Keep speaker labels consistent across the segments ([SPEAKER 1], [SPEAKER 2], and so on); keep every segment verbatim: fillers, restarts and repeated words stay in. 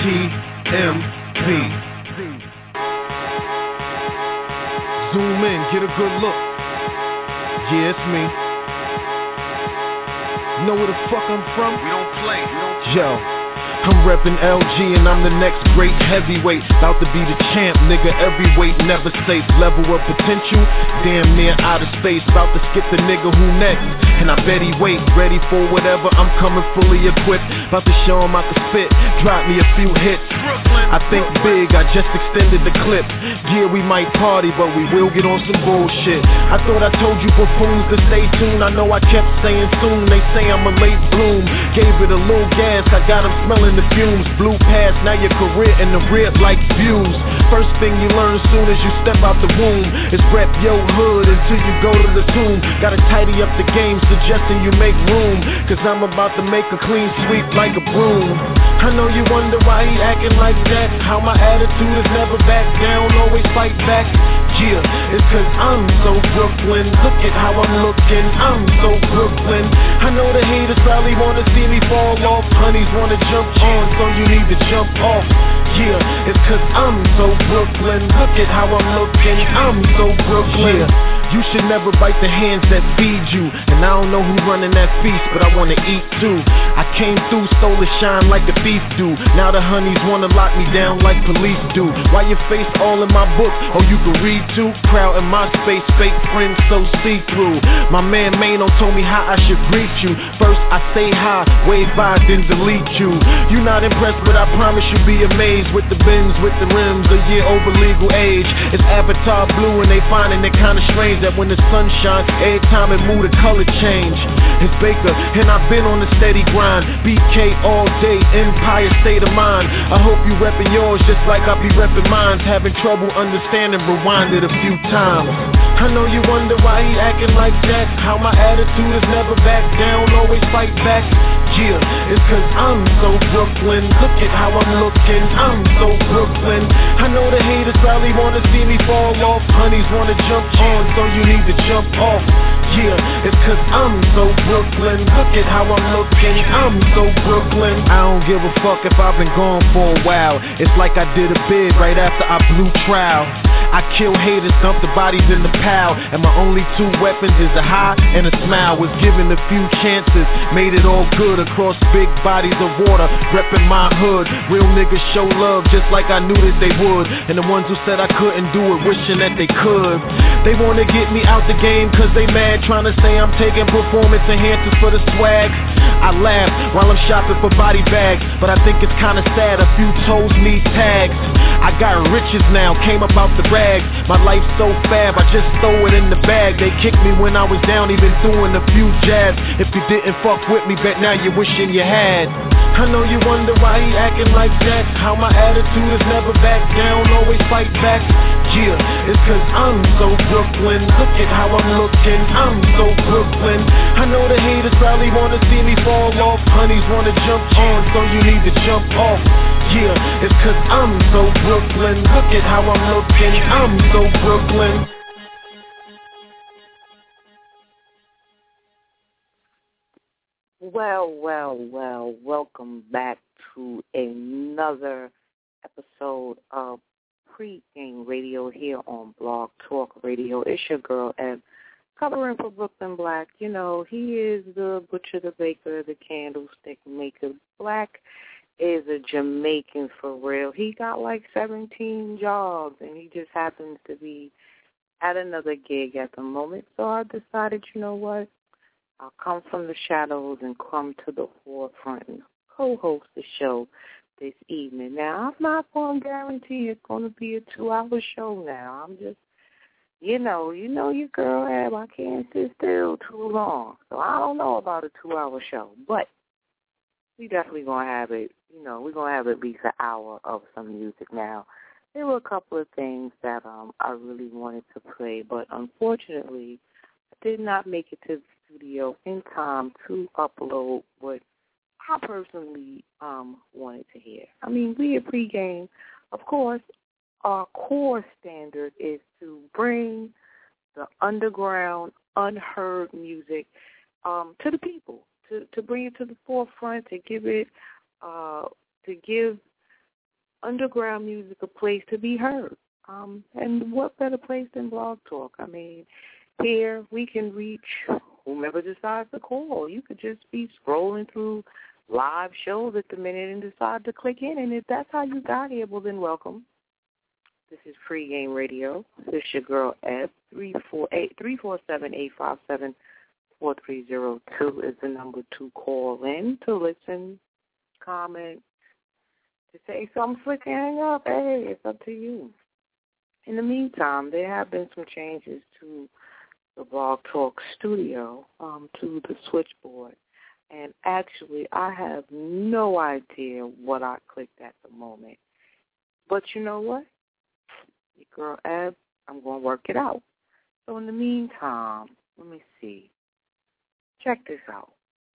[SPEAKER 1] M P. Zoom in, get a good look. Yeah, it's me. Know where the fuck I'm from? We don't play, we don't play. Yo, I'm reppin' L G and I'm the next great heavyweight. About to be the champ, nigga, every weight never safe. Level of potential, damn near outer space. About to skip the nigga who next, and I bet he wait. Ready for whatever, I'm coming fully equipped. About to show him I can spit, drop me a few hits. I think big, I just extended the clip. Yeah, we might party, but we will get on some bullshit. I thought I told you buffoons to stay tuned. I know I kept saying soon, they say I'm a late bloom. Gave it a little gas, I got them smelling the fumes. Blew past, now your career in the rib like views. First thing you learn soon as you step out the womb is rep your hood until you go to the tomb. Gotta tidy up the game, suggesting you make room, cause I'm about to make a clean sweep like a broom. I know you wonder why he acting like that. How my attitude is never back down, always fight back. Yeah, it's cause I'm so Brooklyn. Look at how I'm looking, I'm so Brooklyn. I know the haters probably wanna see me fall off. Honeys wanna jump on, so you need to jump off. Yeah, it's cause I'm so Brooklyn. Look at how I'm looking, I'm so Brooklyn. Yeah. You should never bite the hands that feed you. And I don't know who running that feast, but I wanna eat too. I came through, stole the shine like the thief do. Now the honeys wanna lock me down like police do. Why your face all in my book? Oh, you can read too? Crowd in my space, fake friends so see-through. My man Mano told me how I should greet you. First I say hi, wave by, then delete you. You not impressed, but I promise you'll be amazed. With the bins, with the rims, a year over legal age. It's Avatar blue and they finding it kinda strange that when the sun shines, every time it move the color change. It's Baker, and I've been on the steady grind. B K all day, Empire state of mind. I hope you reppin' yours just like I be reppin' mine. Having trouble understanding, rewind it a few times. I know you wonder why he acting like that. How my attitude is never back down, always fight back. Yeah, it's cause I'm so Brooklyn. Look at how I'm looking, I'm so Brooklyn. I know the haters probably wanna see me fall off. Honeys wanna jump on, so you need to jump off. Yeah, it's cause I'm so Brooklyn. Look at how I'm looking, I'm so Brooklyn. I don't give a fuck if I've been gone for a while. It's like I did a bid right after I blew trial. I kill haters, dump the bodies in the pile, and my only two weapons is a high and a smile. Was given a few chances, made it all good across big bodies of water, reppin' my hood. Real niggas show love just like I knew that they would, and the ones who said I couldn't do it, wishing that they could. They wanna get me out the game cause they mad, trying to say I'm taking performance enhancers for the swag. I laugh while I'm shopping for body bags, but I think it's kinda sad a few toes need tags. I got riches now, came up out the rags. My life's so fab, I just throw it in the bag. They kicked me when I was down, even doing a few jabs. If you didn't fuck with me, bet now you're wishing you had. I know you wonder why he acting like that. How my attitude is never back down, always fight back. Yeah, it's cause I'm so Brooklyn. Look at how I'm looking, I'm so Brooklyn. I know the haters probably wanna see me fall off. Honeys wanna jump on, so you need to jump off. Yeah, it's cause I'm so Brooklyn. Look at how I'm looking, I'm so Brooklyn.
[SPEAKER 2] Well, well, well, welcome back to another episode of Pre-Game Radio here on Blog Talk Radio. It's your girl, Eb, covering for Brooklyn Black. You know, he is the butcher, the baker, the candlestick maker. Black is a Jamaican for real. He got like seventeen jobs, and he just happens to be at another gig at the moment. So I decided, you know what, I'll come from the shadows and come to the forefront and co-host the show this evening. Now, I'm not going to guarantee it's going to be a two-hour show now. I'm just, you know, you know your girl, Ab, I can't sit still too long. So I don't know about a two-hour show, but we definitely going to have it, you know, we're going to have at least an hour of some music now. There were a couple of things that um, I really wanted to play, but unfortunately, I did not make it to the studio in time to upload what I personally um, wanted to hear. I mean, we at Pregame, of course, our core standard is to bring the underground, unheard music um, to the people, to, to bring it to the forefront, to give it, uh, to give underground music a place to be heard. Um, and what better place than Blog Talk? I mean, here we can reach whomever decides to call. You could just be scrolling through live shows at the minute and decide to click in. And if that's how you got here, well, then welcome. This is Pregame Radio. This is your girl, Ed. three four seven, eight five seven, four three zero two is the number to call in to listen, comment, to say something slick and hang up. Hey, it's up to you. In the meantime, there have been some changes to the Blog Talk studio, um, to the switchboard. And actually, I have no idea what I clicked at the moment. But you know what? Your girl, Eb, I'm going to work it out. So in the meantime, let me see. Check this out.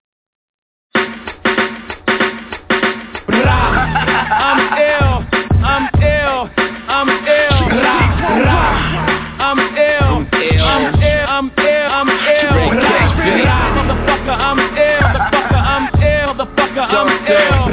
[SPEAKER 3] I'm ill, I'm ill, I'm ill, I'm ill, I'm ill, I'm ill, I'm ill, motherfucker, I'm ill, motherfucker, I'm ill, motherfucker, I'm ill,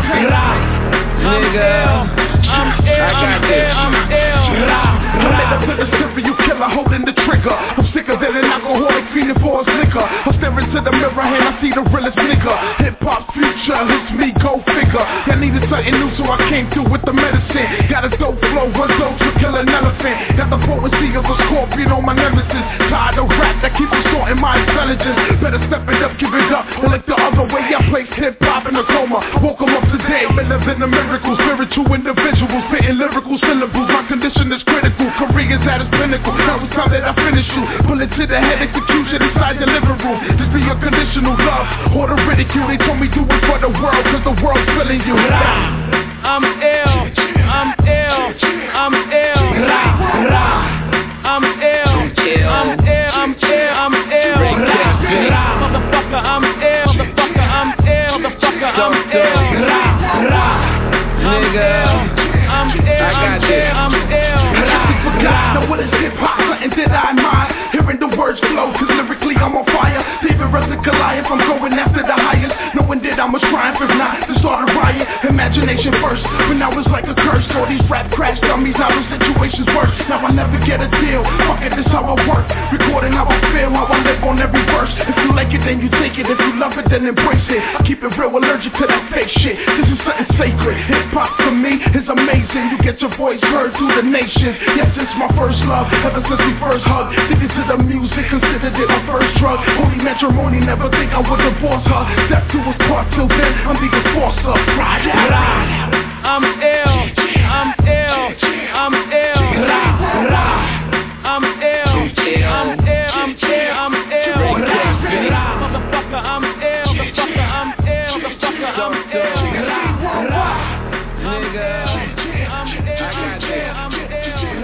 [SPEAKER 3] nigga, I'm ill, I'm ill, I'm ill.
[SPEAKER 1] I'm to the serial killer holding the trigger. I'm sicker than an alcoholic feeding for his liquor. I'm staring to the mirror and I see the realest nigga. Hip-hop future hits me, go figure. I needed something new so I came through with the medicine. Got a dope flow, one dose to kill an elephant. Got the potency of a scorpion on my nemesis. Tired of rap that keeps distorting my intelligence. Better step it up, give it up, or like the other way. I placed hip-hop in a coma. Woke 'em up today, been living a miracle. Spiritual individuals, spitting lyrical syllables. My condition is critical. Career is at its pinnacle. Now it's time that I finish you. Bullet to the head, execution inside the living room. This be unconditional love or the ridicule. They told me do it for the world, cause the world's feeling you.
[SPEAKER 3] I'm ill, I'm ill, I'm ill, I'm ill, I'm ill, I'm ill, I'm ill, motherfucker, I'm ill, motherfucker, I'm ill, motherfucker, I'm ill, nigga, I'm ill, I'm ill, I'm ill.
[SPEAKER 1] Now what is hip-hop? Something that I admire. Hearing the words flow, cause lyrically I'm on fire. David Russ and Goliath, I'm going after the highest. Knowing that I must triumph, if not, to start a riot. Imagination first, when I was like a curse. All these rap crash dummies, how the situation's worse. Now I never get a deal, fuck it, this how I work. Recording how I feel, how I live on every verse. If you like it, then you take it. If you love it, then embrace it. I keep it real, allergic to that fake shit. This is something sacred. Hip-hop for me is amazing. You get your voice heard through the nation. Yes, it's my first love, ever since we first hugged. Addicted to the music, considered it my first drug. Holy matrimony, never think I would divorce her. Step two was part, till then I'm the enforcer. Ride out, ride out.
[SPEAKER 3] I'm ill, I'm ill, I'm ill, I'm ill, I'm ill, I'm ill, I'm ill, motherfucker, I'm ill, motherfucker, I'm ill, motherfucker, I'm ill, nigga, I'm ill, I'm ill, I'm ill.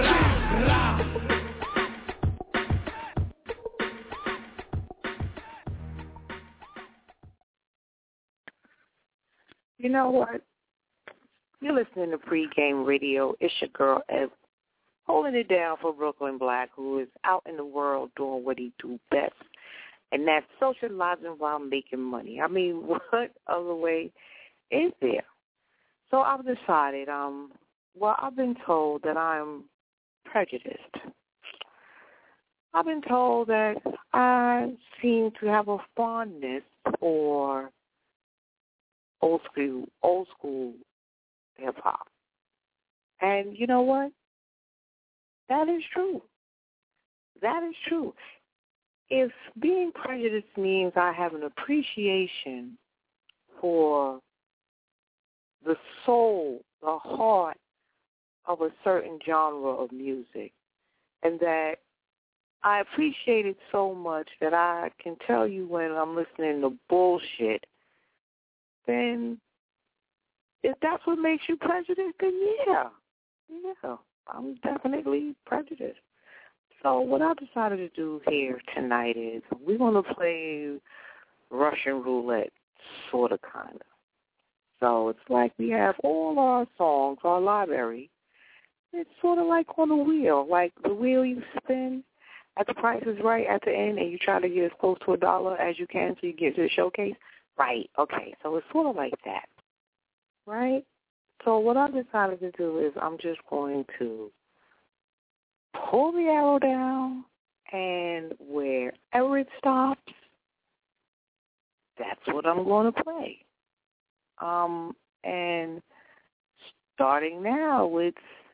[SPEAKER 2] You know what? You're listening to Pregame Radio. It's your girl, Ed, holding it down for Brooklyn Black, who is out in the world doing what he do best, and that's socializing while making money. I mean, what other way is there? So I've decided, um, well, I've been told that I'm prejudiced. I've been told that I seem to have a fondness for old school, old school hip-hop. And you know what? That is true. That is true. If being prejudiced means I have an appreciation for the soul, the heart of a certain genre of music, and that I appreciate it so much that I can tell you when I'm listening to bullshit, then if that's what makes you prejudiced, then yeah, yeah, I'm definitely prejudiced. So what I decided to do here tonight is we're going to play Russian roulette, sort of, kind of. So it's like we have all our songs, our library. It's sort of like on a wheel, like the wheel you spin at the price is right at the end, and you try to get as close to a dollar as you can so you get to the showcase. Right, okay, so it's sort of like that, right? So what I decided to do is I'm just going to pull the arrow down, and wherever it stops, that's what I'm going to play. Um, and starting now with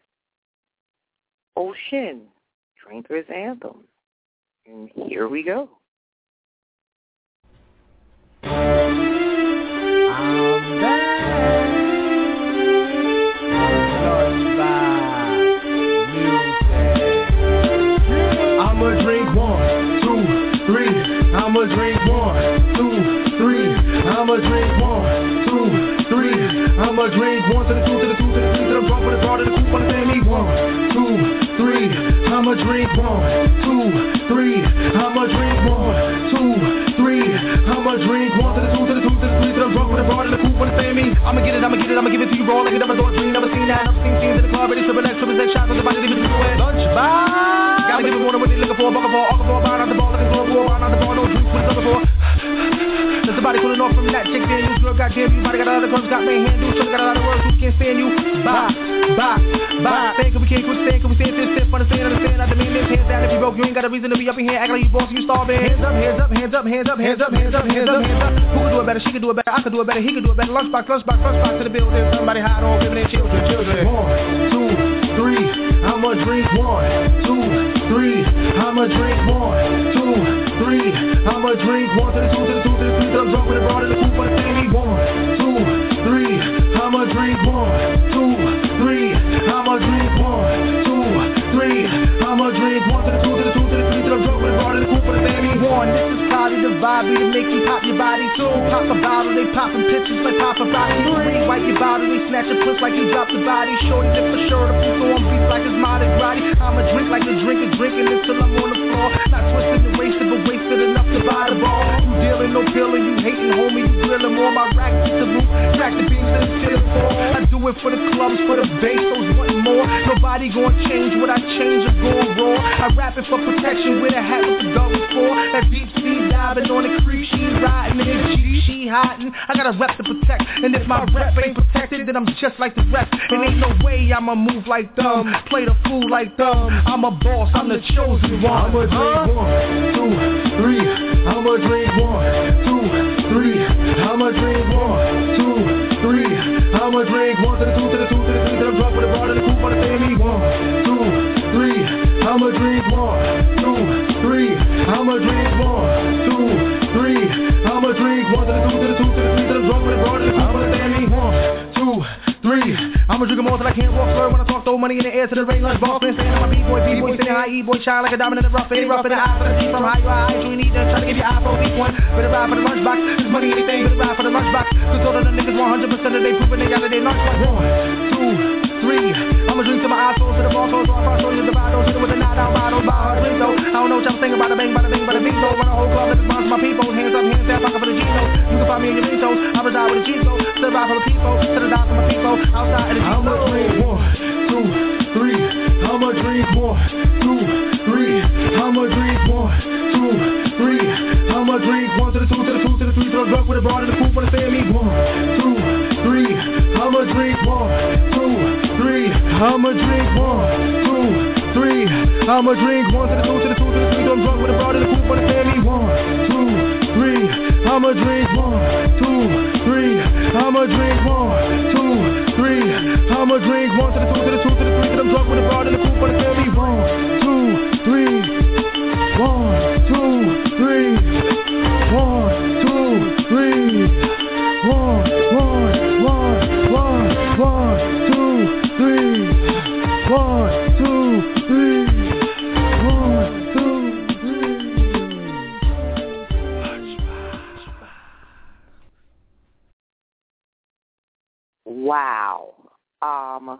[SPEAKER 2] Ocean, Drinker's Anthem. And here we go.
[SPEAKER 3] I'm back. I'ma drink one, two, three. I'ma drink one, two, three. I'ma drink one, two, three. I'ma drink one to the two, to the two, to the three, to the drunk with the broad to the coupe on the same. One, two, three. I'ma drink one, two, three. I'ma drink one, two, three. I'ma drink one to the two, to the two, to the three, to the drunk with the broad to the coupe on the same. I'ma get it, I'ma get it, I'ma give it to you raw like you never thought. Dream, never seen that. Never seen scenes in the club, ready triple X, triple X shots on the body, leave it to the way. Lunchbox. Gotta give it water what they looking for, bucket for, all for, buying out the ball, looking for a ball, buying out the ball, no drinks, what it's looking for. There's somebody pulling off from that chick, damn you, girl, goddamn you, body got a lot of clubs, got main hand, dudes, got a lot of words, who can't stand you. Bye, bye, bye. Saying, can we can't quit saying, can we say this, this, understand, understand, I mean this, hands down, if you broke, you ain't got a reason to be up in here, act like you boss, you starving. Hands up, hands up, hands up, hands up, hands up, hands up, hands up, hands up. Who could do it better, she could do it better, I could do it better, he could do it better. Lunchbox, lunchbox, lunchbox to the building, somebody hide on, giving their children, children. One, two, three, I'ma drink one, two, three, I'ma drink one, two, three, I'ma drink one to the two, to the two, to the three, till I'm drunk with the broad in the coupe on the same. One, two, three, I'ma drink one, two, three, I'ma drink one, two, three, I'ma drink one to the two, to the two, to the three, till I'm drunk with the broad in the coupe on the same. One, this is probably the vibe to make you pop your body. Two, pop a bottle, they popping pictures like pop a body. Three, wipe your bottle, they snatch your puss like you dropped the body. Shorty lift for sure, the puss on beats like it's Mardi Gras. I'ma drink like a drinker, drinking until I'm on the floor. Not twisted and wasted, but wasted enough to buy the ball. You dealing, no feeling, you hating, homie, you grilling more. My rack is the roof, crack the beams and the the floor. I do it for the clubs, for the bass, those wanting more. Nobody gonna change what I change or going raw. I rap it for protection with a hat with the goggles for. That deep sea diving on the creek, she riding in the G, she hiding. I got a rep to protect, and if my rep ain't protected, then I'm just like the rest. And ain't no way I'ma move like them, play the fool like them. I'm a boss, I'm the chosen one. I'ma drink one, two, three. I'ma drink one, two, three. I'ma drink one, two, three. I'ma drink one to the two, to the two, to the three, till I'm drunk with the broad in the coupe on the same. One, two, three. I'ma drink one, two, three. I'ma drink one, two, three. I'ma drink one to the two, to the two, to the three, till I'm drunk with the broad in the coupe on the same. One, two, three. I'ma drink them all till I can't walk, slur when I talk, throw money in the air to the rain lunch ball. Saying I'm a B-boy, B-boy, sitting high, E-boy, shine like a diamond in the rough, ain't rough in the eye for the G from high, you high, you need to try to give your iPhone, beat one. Better ride for the lunchbox, this money anything, better ride for the lunchbox. Cause all of the niggas one hundred percent of they proving they got it, they lunchbox. One, two, three. I'ma drink till my eyes close to the ball, close, so I cross, so you divide, don't hit it with a nine out, bottle, buy her drink though. I don't know what y'all think about the bang, bada bing, bada bing, though. Run a whole club, let the bounce my people, hands up, hands down, pocket for the G-Notes. You can find me in your Rizos, I reside with the G-Notes. Still ride for the people, still die for my people, outside of the G-Notes. I'ma drink one, two, three. I'ma drink one, two, three. I'ma drink one, two, three. I'ma drink one to the two, to the two, to the three, till I'm drunk with the broad in the coupe on the same. One, two, three. I'ma drink one, two, three. I'ma drink one, two, three. I'ma drink one to the two, to the two, to the three, till I'm drunk with the broad in the coupe on the same. One, two, three. I'ma drink one, two, three. I'ma drink one, two, three. I'ma drink one to the two, to the two, to the three, till I'm drunk with the broad in the coupe on the same. One, two, three. One, two, three. One, two, three. One, one, one, one, one, two, three. One, two, three. One, two, three.
[SPEAKER 2] Wow. Um,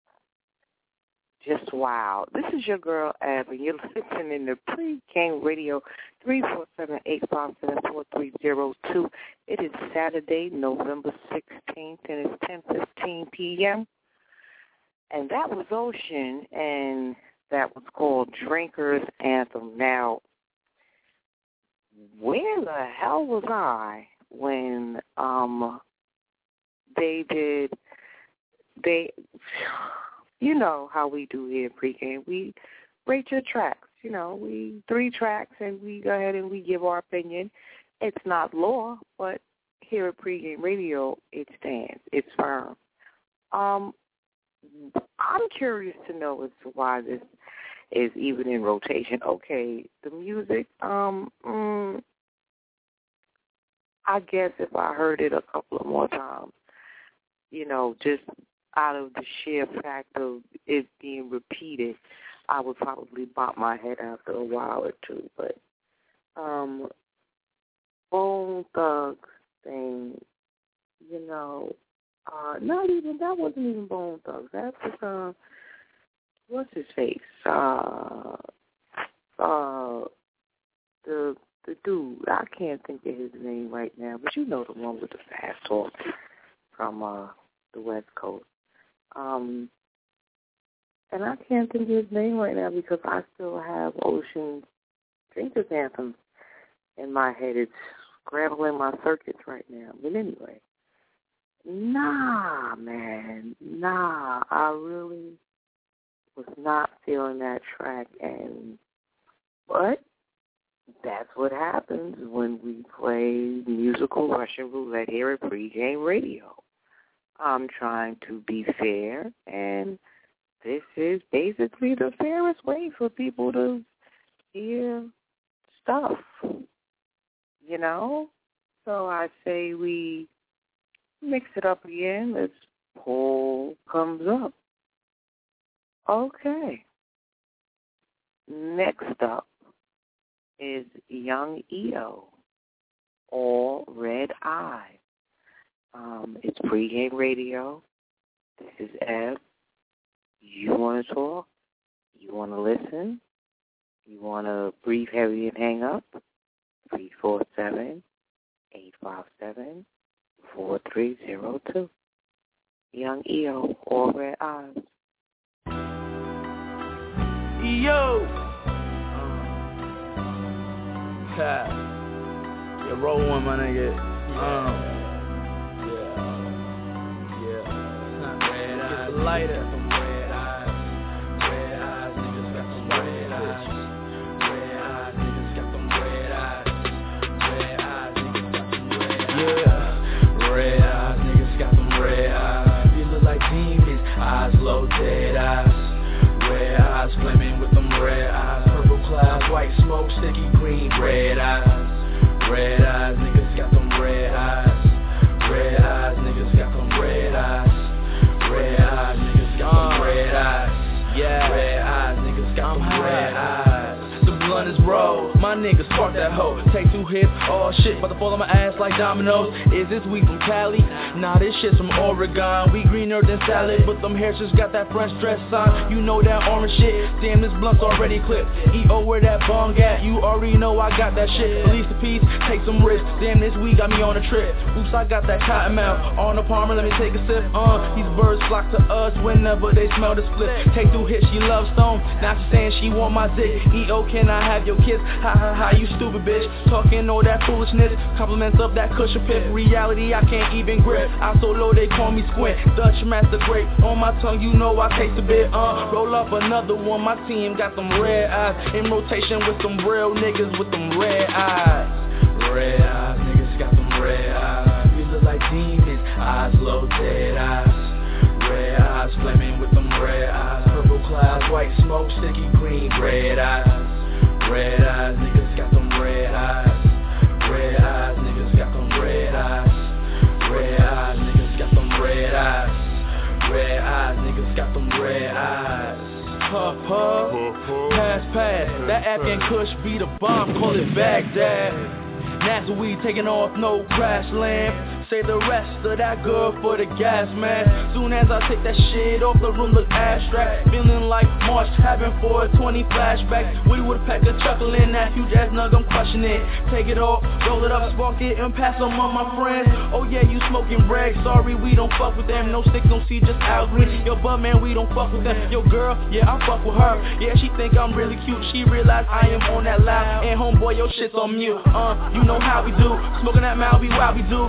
[SPEAKER 2] just wow. This is your girl, Ab, and you're listening to Pre-Game Radio, three four seven, eight five seven, four three zero two. It is Saturday, November sixteenth, and it's ten fifteen p.m. And that was Ocean, and that was called Drinker's Anthem. Now, where the hell was I when um they did they, you know how we do here in pregame. We rate your tracks. You know, we three tracks, and we go ahead and we give our opinion. It's not law, but here at Pregame Radio, it stands. It's firm. Um, I'm curious to know as to why this is even in rotation. Okay, the music, um, mm, I guess if I heard it a couple of more times, you know, just out of the sheer fact of it being repeated, I would probably bop my head after a while or two. But um, Bone Thugs thing, you know, uh, not even, that wasn't even Bone Thugs. That was, uh, what's his face? Uh, uh, the the dude, I can't think of his name right now, but you know the one with the fast talk from uh, the West Coast. Um, and I can't think of his name right now because I still have Ocean Drinkers Anthem in my head. It's scrambling my circuits right now. But anyway, nah, man, nah, I really was not feeling that track. And but that's what happens when we play musical Russian roulette here at Pregame Radio. I'm trying to be fair, and this is basically the fairest way for people to hear stuff, you know? So I say we mix it up again. Let's poll comes up. Okay. Next up is Young E O, All Red Eye. Um, it's Pregame Radio. This is Eb. You want to talk? You want to listen? You want to breathe heavy and hang up? three four seven, eight five seven, four three zero two. Young E O, All Red Eyes.
[SPEAKER 3] Yo! Uh, yeah, roll one, my nigga. Um, yeah. Yeah. Red eyes. It's lighter. Some red eyes. Red eyes, niggas got some red eyes. Red eyes, niggas got some red eyes. Red eyes, niggas got some red eyes. Yeah. Red eyes, niggas got some red eyes. You look like demons. Eyes low, dead eyes. Red eyes, flaming with them red eyes. Purple clouds, white smoke, sticky green. Red eyes. Red eyes, niggas got them red eyes. Red eyes, niggas got them red eyes. Red eyes, niggas got them red eyes. Yeah. Red eyes, niggas got them red eyes. The blunt is roll. My niggas spark that hoe. Take two hits, oh shit, about to fall on my ass like dominoes. Is this weed from Cali? Nah, this shit's from Oregon. We greener than salad, but them hairs just got that French dress on. You know that orange shit. Damn, this blunt's already clipped. E O, where that bong at? You already know I got that shit. Release the piece, take some risks. Damn, this weed got me on a trip. Oops, I got that cotton mouth. On the Palmer, let me take a sip. Uh, these birds flock to us whenever they smell the split. Take two hits, she loves stone. Now she saying she want my dick. E O, can I have your kiss? Ha ha ha, you stupid bitch. Talking all that foolishness. Compliments of that cushion pip. Reality, I can't even grip. I so low, they call me Squint. Dutch Master Grape. On my tongue, you know I taste a bit. Uh, roll up another one. My team got them red eyes. In rotation with some real niggas with them red eyes. Red eyes, niggas got them red eyes. We look like demons. Eyes low, dead eyes. Red eyes, flaming with them red eyes. Purple clouds, white smoke, sticky green. Red eyes. Red eyes, niggas got them red eyes. Red eyes, niggas got them red eyes. Red eyes, niggas got them red eyes. Red eyes, niggas got them red eyes. Puff, puff, pass, pass. That Afghan Kush be the bomb, call it Baghdad. NASA weed taking off, no crash land. Say the rest of that good for the gas, man. Soon as I take that shit off, the room look abstract. Feeling like March, having four twenty flashbacks. We would pack a chuckle in that huge ass nug, I'm crushing it. Take it off, roll it up, spark it, and pass on my friends. Oh yeah, you smoking rag, sorry, we don't fuck with them. No stick, no see, just Al Green. Yo, bud man, we don't fuck with them. Yo, girl, yeah, I fuck with her. Yeah, she think I'm really cute, she realize I am on that loud. And homeboy, your shit's on mute. Uh, you know how we do, smoking that Mal, we wild, we do. Train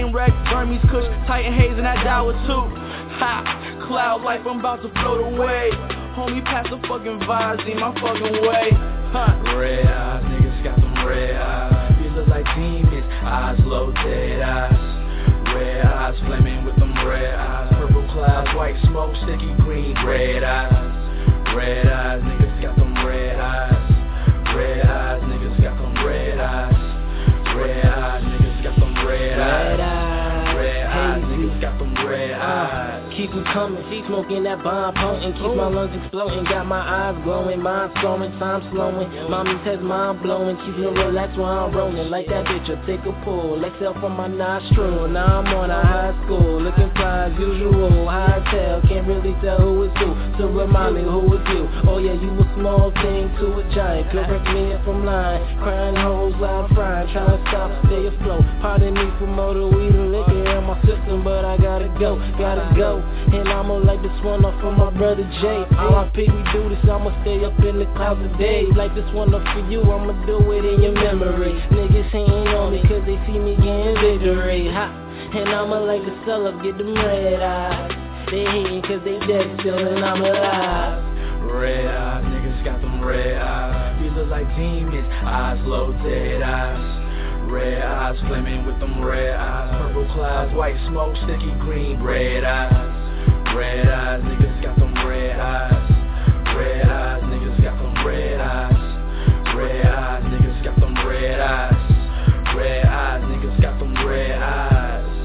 [SPEAKER 3] Cocaine wreck, Hermes Kush, Titan Haze, and that Dower too. Ha, cloud life, I'm about to float away. Homie, pass the fucking Vizzy, my fucking way. Huh. Red eyes, niggas got some red eyes. These look like demons, eyes low, dead eyes. Red eyes, flaming with them red eyes. Purple clouds, white smoke, sticky green, red eyes. Red eyes, niggas got some red eyes. Red eyes, niggas got some red eyes. Red eyes, niggas got some red eyes. Red eyes, niggas got some red eyes.
[SPEAKER 4] Keep them coming, she smoking that bomb potent. Keep my lungs exploding, got my eyes glowing. Mind slowing, time slowing. Mommy says mind blowing. Keep me relaxed while I'm rolling. Like that bitch, I'll take a pull. Exhale from my nostril. Now I'm on a high school, looking fly as usual. High tell, can't really tell who is who. So remind me who is you. Oh yeah, you a small thing to a giant. Correct me if I'm lying. Crying hoes loud frying, trying to stop, stay afloat. Pardon me for motor weed and liquor in my system, but I gotta go, gotta go. And I'ma like this one off from my brother Jay. R I P, we do this, I'ma stay up in the clouds of days. Like this one up for you, I'ma do it in your memory. Niggas hating on me cause they see me getting victory. Ha, and I'ma like to sell up, get them red eyes. They hating cause they dead still and I'm alive.
[SPEAKER 3] Red eyes, niggas got them red eyes. These look like demons, eyes low, dead eyes. Red eyes, flaming with them red eyes. Purple clouds, white smoke, sticky green, red eyes. Red eyes, niggas got them red eyes. Red eyes, niggas got them red eyes. Red eyes, niggas got them red eyes. Red eyes, niggas got them red eyes.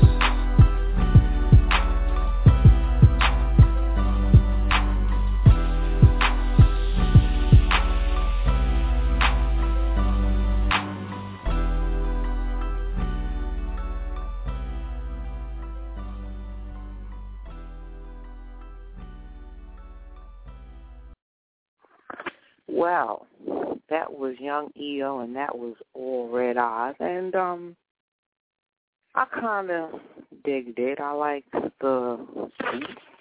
[SPEAKER 2] Well, that was Young E O, and that was All Red Eyes. And um, I kind of digged it. I like the beat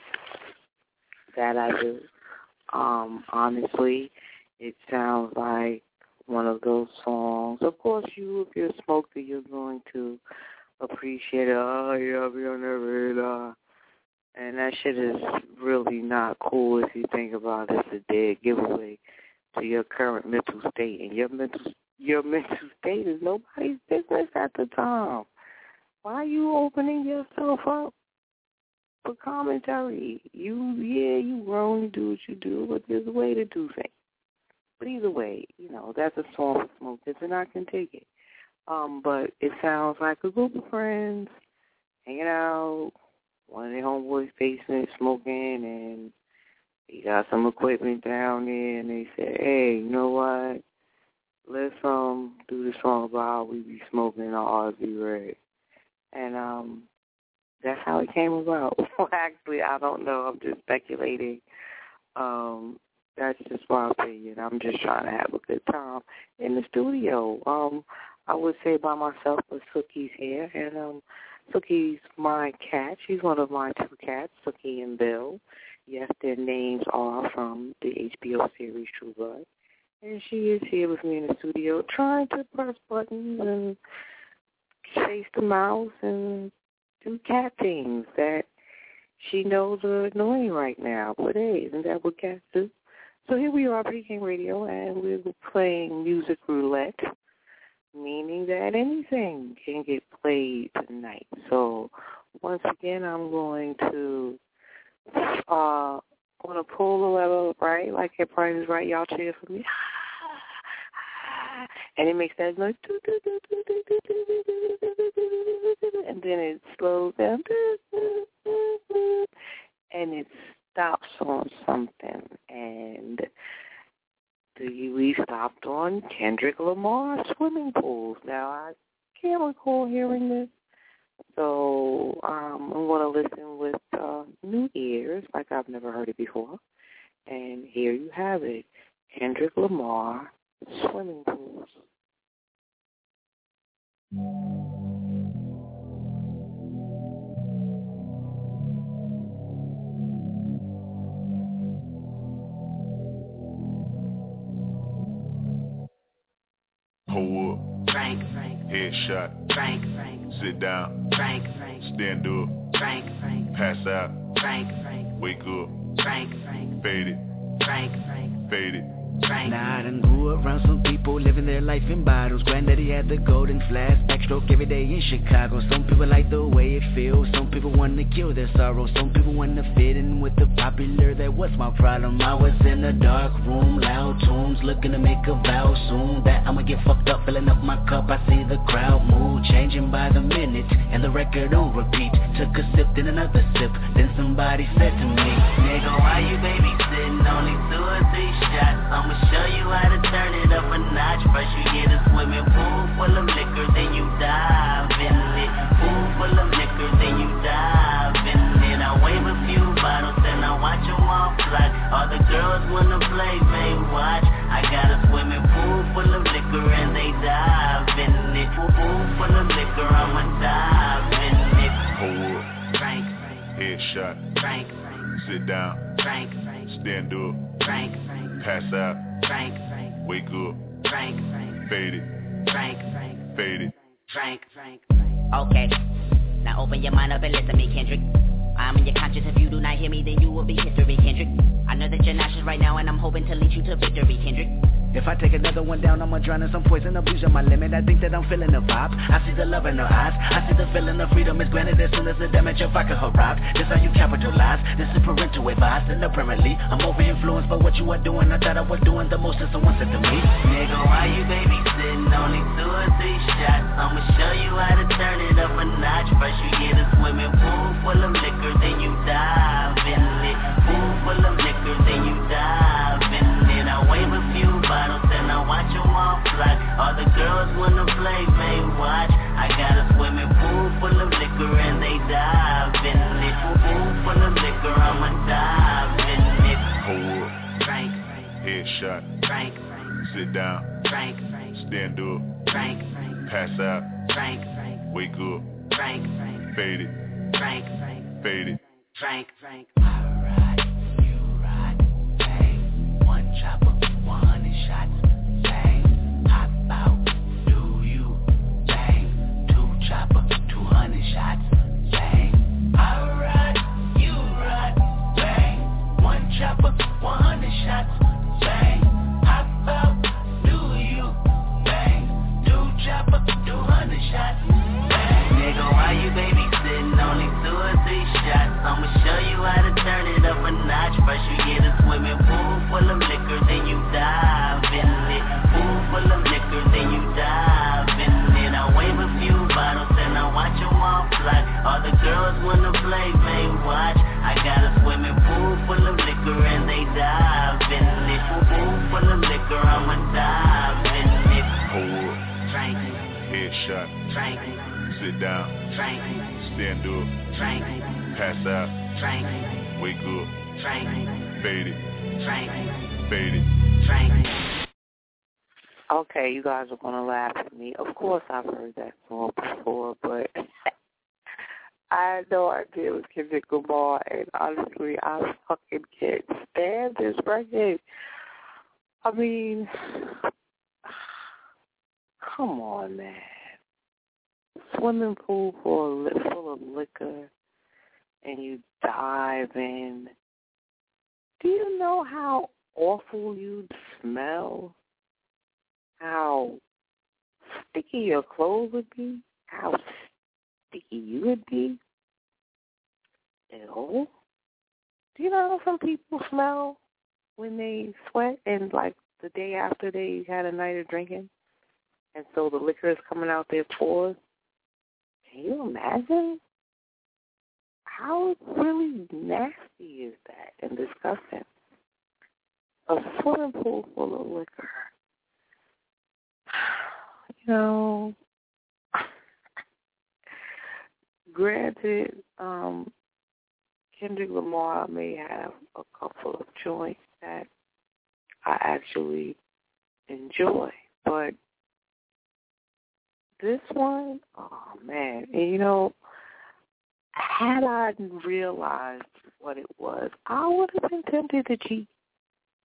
[SPEAKER 2] that I do. Um, honestly, it sounds like one of those songs. Of course, you, if you're a smoker, you're going to appreciate it. Oh, yeah, I'll be on that red eye. And that shit is really not cool if you think about it. It's a dead giveaway to your current mental state, and your mental your mental state is nobody's business at the time. Why are you opening yourself up for commentary? You, yeah, you grown, you do what you do, but there's a way to do things. But either way, you know, that's a song for smokers, and I can take it. Um, but it sounds like a group of friends hanging out, one of their homeboys' basement smoking, and he got some equipment down there, and they said, hey, you know what? Let's um do this song about how we be smoking our R Z Red. And um, that's how it came about. Well, actually, I don't know. I'm just speculating. Um, that's just my opinion. I'm just trying to have a good time in the studio. Um, I would say by myself, but Sookie's here, and um, Sookie's my cat. She's one of my two cats, Sookie and Bill. Yes, their names are from the H B O series True Blood. And she is here with me in the studio trying to press buttons and chase the mouse and do cat things that she knows are annoying right now. But hey, isn't that what cats do? So here we are, Pre-King Radio, and we're playing Music Roulette, meaning that anything can get played tonight. So once again, I'm going to Uh, going to pull the lever, right? Like your Price is Right. Y'all cheer for me. And it makes that noise. And then it slows down. And it stops on something. And we stopped on Kendrick Lamar Swimming Pools. Now, I can't recall hearing this. So um, I'm going to listen with uh, new ears, like I've never heard it before. And here you have it, Kendrick Lamar, Swimming Pools.
[SPEAKER 5] Hold up. Frank, Frank. Headshot. Frank, sit down, Frank, stand up, Frank, pass out, Frank, wake up, Frank, fade it, Frank, fade it.
[SPEAKER 6] Now I done grew around some people living their life in bottles. Granddaddy had the golden flask, backstroke every day in Chicago. Some people like the way it feels, some people want to kill their sorrow. Some people want to fit in with the popular, that was my problem. I was in a dark room, loud tunes, looking to make a vow soon that I'ma get fucked up, filling up my cup. I see the crowd mood changing by the minute, and the record on repeat. Took a sip, then another sip, then somebody said to me, nigga, why you babysitting? Only two or three shots, I'ma show you how to turn it up a notch. First you get a swimming pool full of liquor, then you dive in it. Pool full of liquor, then you dive in it. I wave a few bottles, then I watch them all fly. All the girls wanna play, they watch. I got a swimming pool full of liquor and they dive in it. Pool full of liquor, I'ma dive in it.
[SPEAKER 5] Hold up,
[SPEAKER 6] Frank,
[SPEAKER 5] headshot,
[SPEAKER 6] Frank,
[SPEAKER 5] sit down,
[SPEAKER 6] Frank,
[SPEAKER 5] stand up,
[SPEAKER 6] Frank,
[SPEAKER 5] pass out,
[SPEAKER 6] Frank,
[SPEAKER 5] wake up,
[SPEAKER 6] Frank,
[SPEAKER 5] fade it,
[SPEAKER 6] Frank,
[SPEAKER 5] fade it.
[SPEAKER 6] Frank, Frank.
[SPEAKER 7] Okay, now open your mind up and listen to me, Kendrick. I'm in your conscience. If you do not hear me, then you will be history, Kendrick. I know that you're nauseous right now, and I'm hoping to lead you to victory, Kendrick.
[SPEAKER 6] If I take another one down, I'ma drown in some poison, abusing my limit. I think that I'm feeling the vibe. I see the love in her eyes. I see the feeling of freedom is granted as soon as the damage of vodka arrives. This how you capitalize. This is parental advice, and apparently I'm over influenced by what you are doing. I thought I was doing the most, and someone said to me, nigga, why you babysitting? Only two or three shots. I'ma show you how to turn it up a notch. First you get a swimming pool full of liquor, then you dive in it. Pool full of liquor, then you dive in it. I wave a few bottles, then I watch them all fly. All the girls wanna play, they watch. I got a swimming pool full of liquor and they dive in it. Pool full of liquor, I'ma dive in it.
[SPEAKER 5] Hold up,
[SPEAKER 6] Frank,
[SPEAKER 5] headshot,
[SPEAKER 6] Frank,
[SPEAKER 5] sit down,
[SPEAKER 6] Frank,
[SPEAKER 5] stand up,
[SPEAKER 6] Frank,
[SPEAKER 5] pass out,
[SPEAKER 6] Frank,
[SPEAKER 5] wake up,
[SPEAKER 6] Frank,
[SPEAKER 5] fade it,
[SPEAKER 6] Frank,
[SPEAKER 5] fade it.
[SPEAKER 6] Frank, Frank. I ride, you ride, bang. One chopper, one hundred shots, bang. Hop out, do you, bang. Two chopper, two hundred shots, bang. I ride, you ride, bang. One chopper, one hundred shots, bang. Hop out, do you, bang. Two chopper, two hundred shots, bang. Nigga, why you babysitting? Only two or three shots. I'ma show you how to turn it up a notch. First you get a swimming pool full of liquor, then you dive in it. Pool full of liquor, then you dive in it. I wave a few bottles, then I watch them all fly. All the girls wanna play, they watch. I got a swimming pool full of liquor and they dive in it. Pool full of liquor, I'ma dive in it.
[SPEAKER 5] Hold up,
[SPEAKER 6] Frank,
[SPEAKER 5] headshot,
[SPEAKER 6] Frank,
[SPEAKER 5] sit down,
[SPEAKER 6] Frank,
[SPEAKER 5] stand up,
[SPEAKER 6] Frank,
[SPEAKER 5] pass out,
[SPEAKER 6] Frank,
[SPEAKER 5] wake up,
[SPEAKER 6] Frank,
[SPEAKER 5] fade it,
[SPEAKER 6] Frank,
[SPEAKER 5] fade it.
[SPEAKER 6] Frank.
[SPEAKER 2] Okay, you guys are going to laugh at me. Of course I've heard that song before, but I had no idea it was Kendrick Lamar, and honestly, I fucking can't stand this record. I mean, come on, man. Swimming pool full of, full of liquor, and you dive in. Do you know how awful you'd smell? How sticky your clothes would be? How sticky you would be? Ew. Do you know how some people smell when they sweat and, like, the day after they had a night of drinking? And so the liquor is coming out their pores? Can you imagine? How really nasty is that and disgusting? A swimming pool full of liquor. You know, granted, um, Kendrick Lamar may have a couple of joints that I actually enjoy, but this one, oh, man. And, you know, had I realized what it was, I would have been tempted to cheat.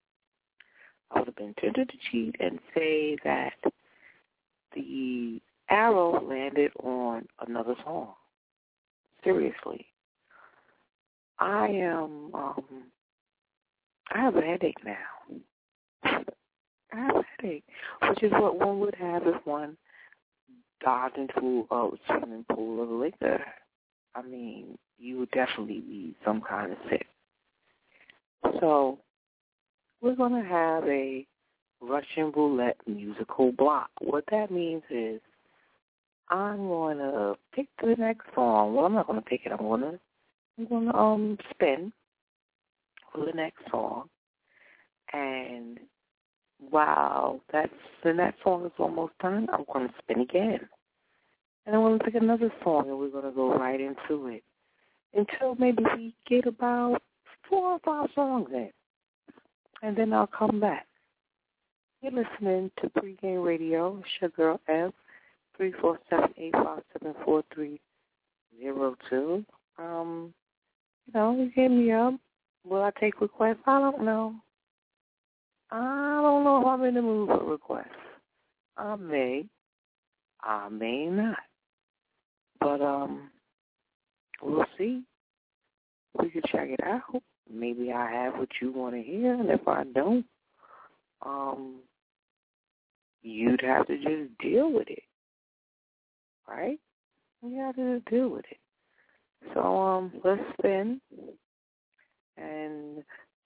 [SPEAKER 2] I would have been tempted to cheat and say that the Arrow landed on another song. Seriously. I am, um, I have a headache now. I have a headache, which is what one would have if one dived into a swimming pool of liquor. I mean, you would definitely be some kind of sick. So, we're going to have a Russian roulette musical block. What that means is I'm going to pick the next song. Well, I'm not going to pick it. I'm going to I'm going to um spin for the next song. And while that's, the next song is almost done, I'm going to spin again. And I'm going to pick another song, and we're going to go right into it until maybe we get about four or five songs in. And then I'll come back. You're listening to Pregame Radio. It's your girl, F, three four seven, eight five seven, four three zero two. Um, you know, you hit me up. Will I take requests? I don't know. I don't know if I'm in the mood for requests. I may. I may not. But, um, we'll see. We can check it out. Maybe I have what you want to hear, and if I don't, um, you'd have to just deal with it, right? You have to just deal with it. So, um, let's spin, and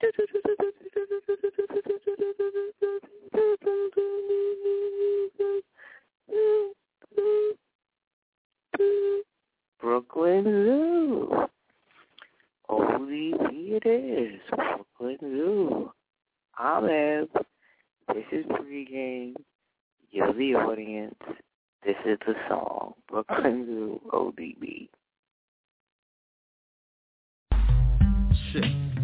[SPEAKER 2] Brooklyn Zoo. O D B it is. Brooklyn Zoo. I'm Eb. This is Pregame. You're the audience. This is the song. Brooklyn Zoo, O D B.
[SPEAKER 8] Shit.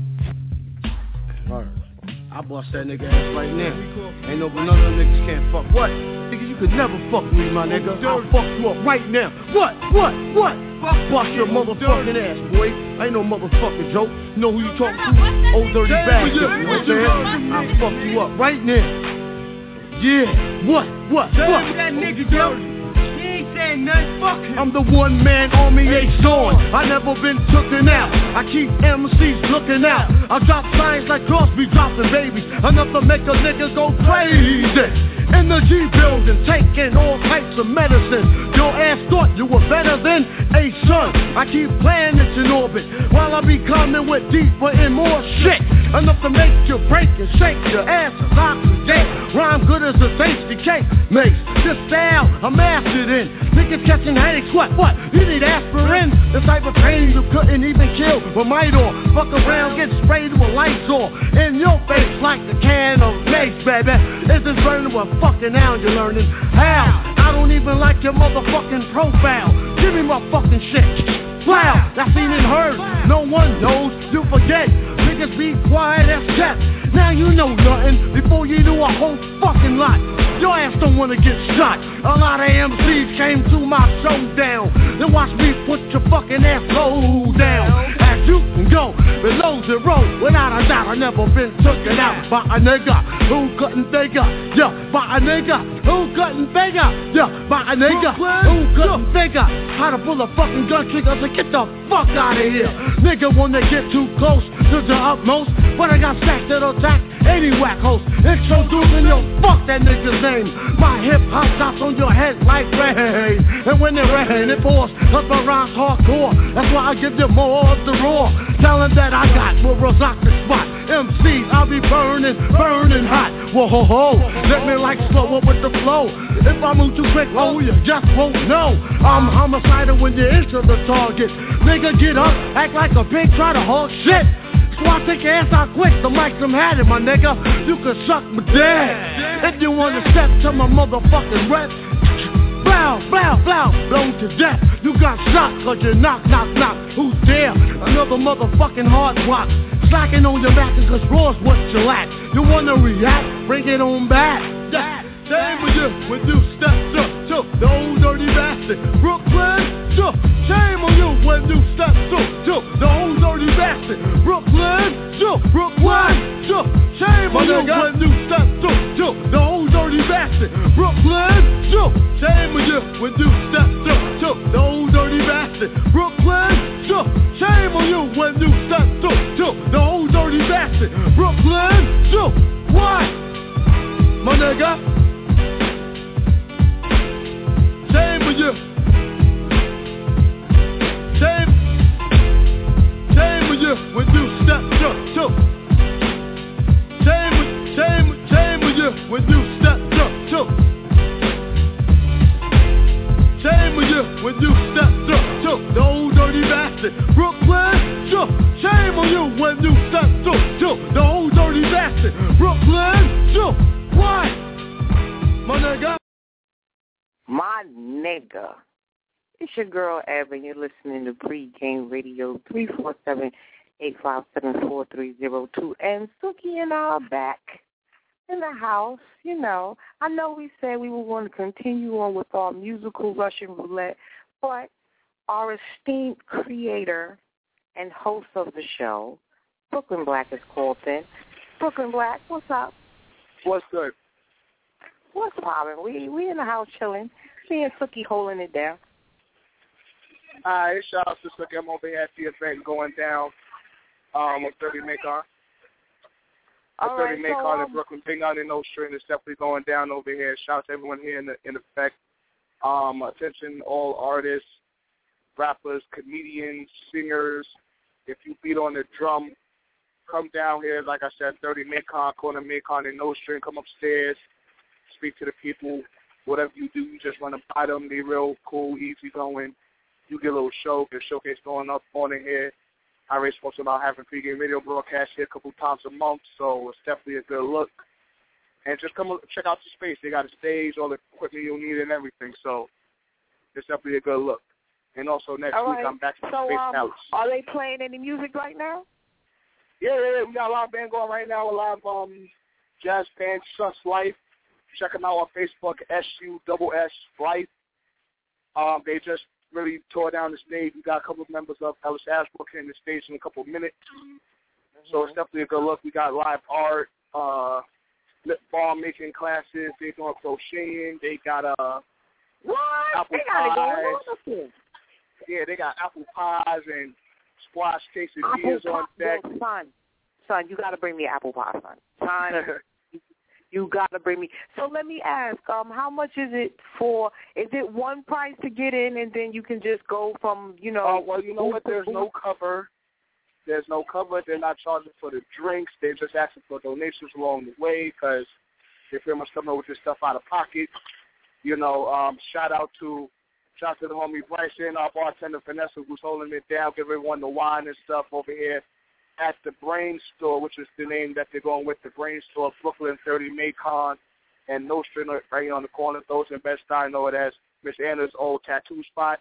[SPEAKER 8] Word. I bust that nigga ass right now. Ain't no none of them niggas can't fuck. What? Nigga, you could never fuck me, my nigga. I'll fuck you up right now. What? What? What? Bust your motherfucking ass, boy. I ain't no motherfucking joke. You know who you talking to? Old dirty bastard. You know what I'm saying? I'll fuck you up right now. Yeah. What? What? What? That nigga, yo. I'm the one-man army, Ace on. I never been tooken out. I keep M Cs looking out. I drop signs like Crosby dropping babies, enough to make a nigga go crazy. In the G building, taking all types of medicine. Your ass thought you were better than a son. I keep planets in orbit while I be coming with deeper and more shit. Enough to make you break and shake your ass as oxygen. Rhyme good as a tasty cake, mace. This style I'm mastered in. Niggas catching headaches, what, what? You need aspirin? The type of pain you couldn't even kill with Midor. Fuck around, get sprayed with Lysol in your face like a can of mace, baby. Is this burning with fucking now you're learning how? I don't even like your motherfucking profile. Give me my fucking shit. Wow, that's seen and heard. No one knows, you forget. Niggas be quiet as kept. Now you know nothing before you do a whole fucking lot. Your ass don't wanna get shot. A lot of M Cs came to my showdown. Then watch me put your fucking ass low down. As you can go below zero, without a doubt I never been taken out by a nigga who couldn't figure. Yeah, by a nigga who couldn't figure. Yeah, by a nigga who couldn't figure how to pull a fucking gun trigger to get the fuck out of here. Nigga wanna get too close to the utmost, but I got stacks that'll attack any whack host. Introducing your fuck that nigga's name. My hip hop drops on your head like rain, and when it rain, it pours. Cause my rhymes hardcore. That's why I give you more of the raw. Tell them that I got will rock the spot. M Cs, I'll be burning, burning hot. Whoa ho ho, let me like slow up with the flow. If I move too quick, oh you just won't know. I'm homicidal when you enter the target. Nigga get up, act like a pig, try to hold shit. So I take your ass out quick, the mic some had it, my nigga. You can suck my dick. If you wanna step to my motherfucking rep, blow, blow, blow, blown to death. You got shot cause you knock, knock, knock. Who's there? Another motherfucking hard rock. Slacking on your back cause raw's what you lack. You wanna react? Bring it on back. Yeah. Same with you when you step up to the old dirty bastard. Brooklyn, so shame on you when you step up to the old dirty bastard. Brooklyn, so Brooklyn, so shame on you when you step up to the old dirty bastard. Brooklyn, so shame on you when you step to, to the old dirty bastard. Brooklyn, to, shame on you when you step to, to the old dirty bastard. Brooklyn, to, what? My nigga, shame on you. Shame, shame on you when you step to, to. Shame, shame, shame on you when you step to, to. Shame on you when you step to, to the old dirty bastard. Brooklyn, to. Shame on you when you step to, to the old dirty bastard. Brooklyn, to. What? My nigga.
[SPEAKER 2] My nigga. It's your girl, Evan. You're listening to Pre-Game Radio, three four seven, eight five seven, four three zero two. And Suki and I are back in the house. You know, I know we said we were going to continue on with our musical Russian roulette, but our esteemed creator and host of the show, Brooklyn Black, is called in. Brooklyn Black, what's up?
[SPEAKER 9] What's good?
[SPEAKER 2] What's poppin'? We we in the house chilling. Me and Suki holding it down.
[SPEAKER 9] All right, shout out to Suki. I'm over here at the event going down um, with thirty Macon.
[SPEAKER 2] All
[SPEAKER 9] thirty
[SPEAKER 2] right,
[SPEAKER 9] Macon
[SPEAKER 2] so, um,
[SPEAKER 9] in Brooklyn. Big on the No String is definitely going down over here. Shout out to everyone here in, the, in effect. Um, attention, all artists, rappers, comedians, singers. If you beat on the drum, come down here. Like I said, thirty Macon, corner Macon and No String. Come upstairs, speak to the people. Whatever you do, you just run by them. They real cool, easy going. You get a little show, get a showcase going up on in here. I already spoke about having pregame radio broadcast here a couple times a month, so it's definitely a good look. And just come check out the space. They got a stage, all the equipment you'll need and everything, so it's definitely a good look. And also next
[SPEAKER 2] all
[SPEAKER 9] week
[SPEAKER 2] right.
[SPEAKER 9] I'm back to
[SPEAKER 2] so,
[SPEAKER 9] the Space
[SPEAKER 2] um,
[SPEAKER 9] Palace.
[SPEAKER 2] Are they playing any music right now?
[SPEAKER 9] Yeah, yeah, yeah. We got a live band going right now. A live um, jazz band, Suss Life. Check them out on Facebook, S U S S Life. Um, they just really tore down the stage. We got a couple of members of Ellis Ashbrook in the stage in a couple of minutes. Mm-hmm. So it's definitely a good look. We got live art, uh, lip balm making classes. They doing crocheting. They got uh,
[SPEAKER 2] what?
[SPEAKER 9] apple
[SPEAKER 2] they got
[SPEAKER 9] pies.
[SPEAKER 2] it going on up here.
[SPEAKER 9] Yeah, they got apple pies and squash quesadillas on deck.
[SPEAKER 2] Yo, son, son, you got to bring me apple pie, son. Son. You gotta bring me. So let me ask, um, how much is it for? Is it one price to get in, and then you can just go from, you know?
[SPEAKER 9] Oh uh, well, you know what? There's no cover. There's no cover. They're not charging for the drinks. They're just asking for donations along the way because they're pretty much coming with this stuff out of pocket. You know, um, shout out to shout out to the homie Bryson, our bartender Vanessa, who's holding it down, giving everyone the wine and stuff over here at the Brain Store, which is the name that they're going with, the Brain Store, Brooklyn, thirty Macon, and No String right here on the corner. Those in Bed-Stuy know it as Miss Anna's old tattoo spot.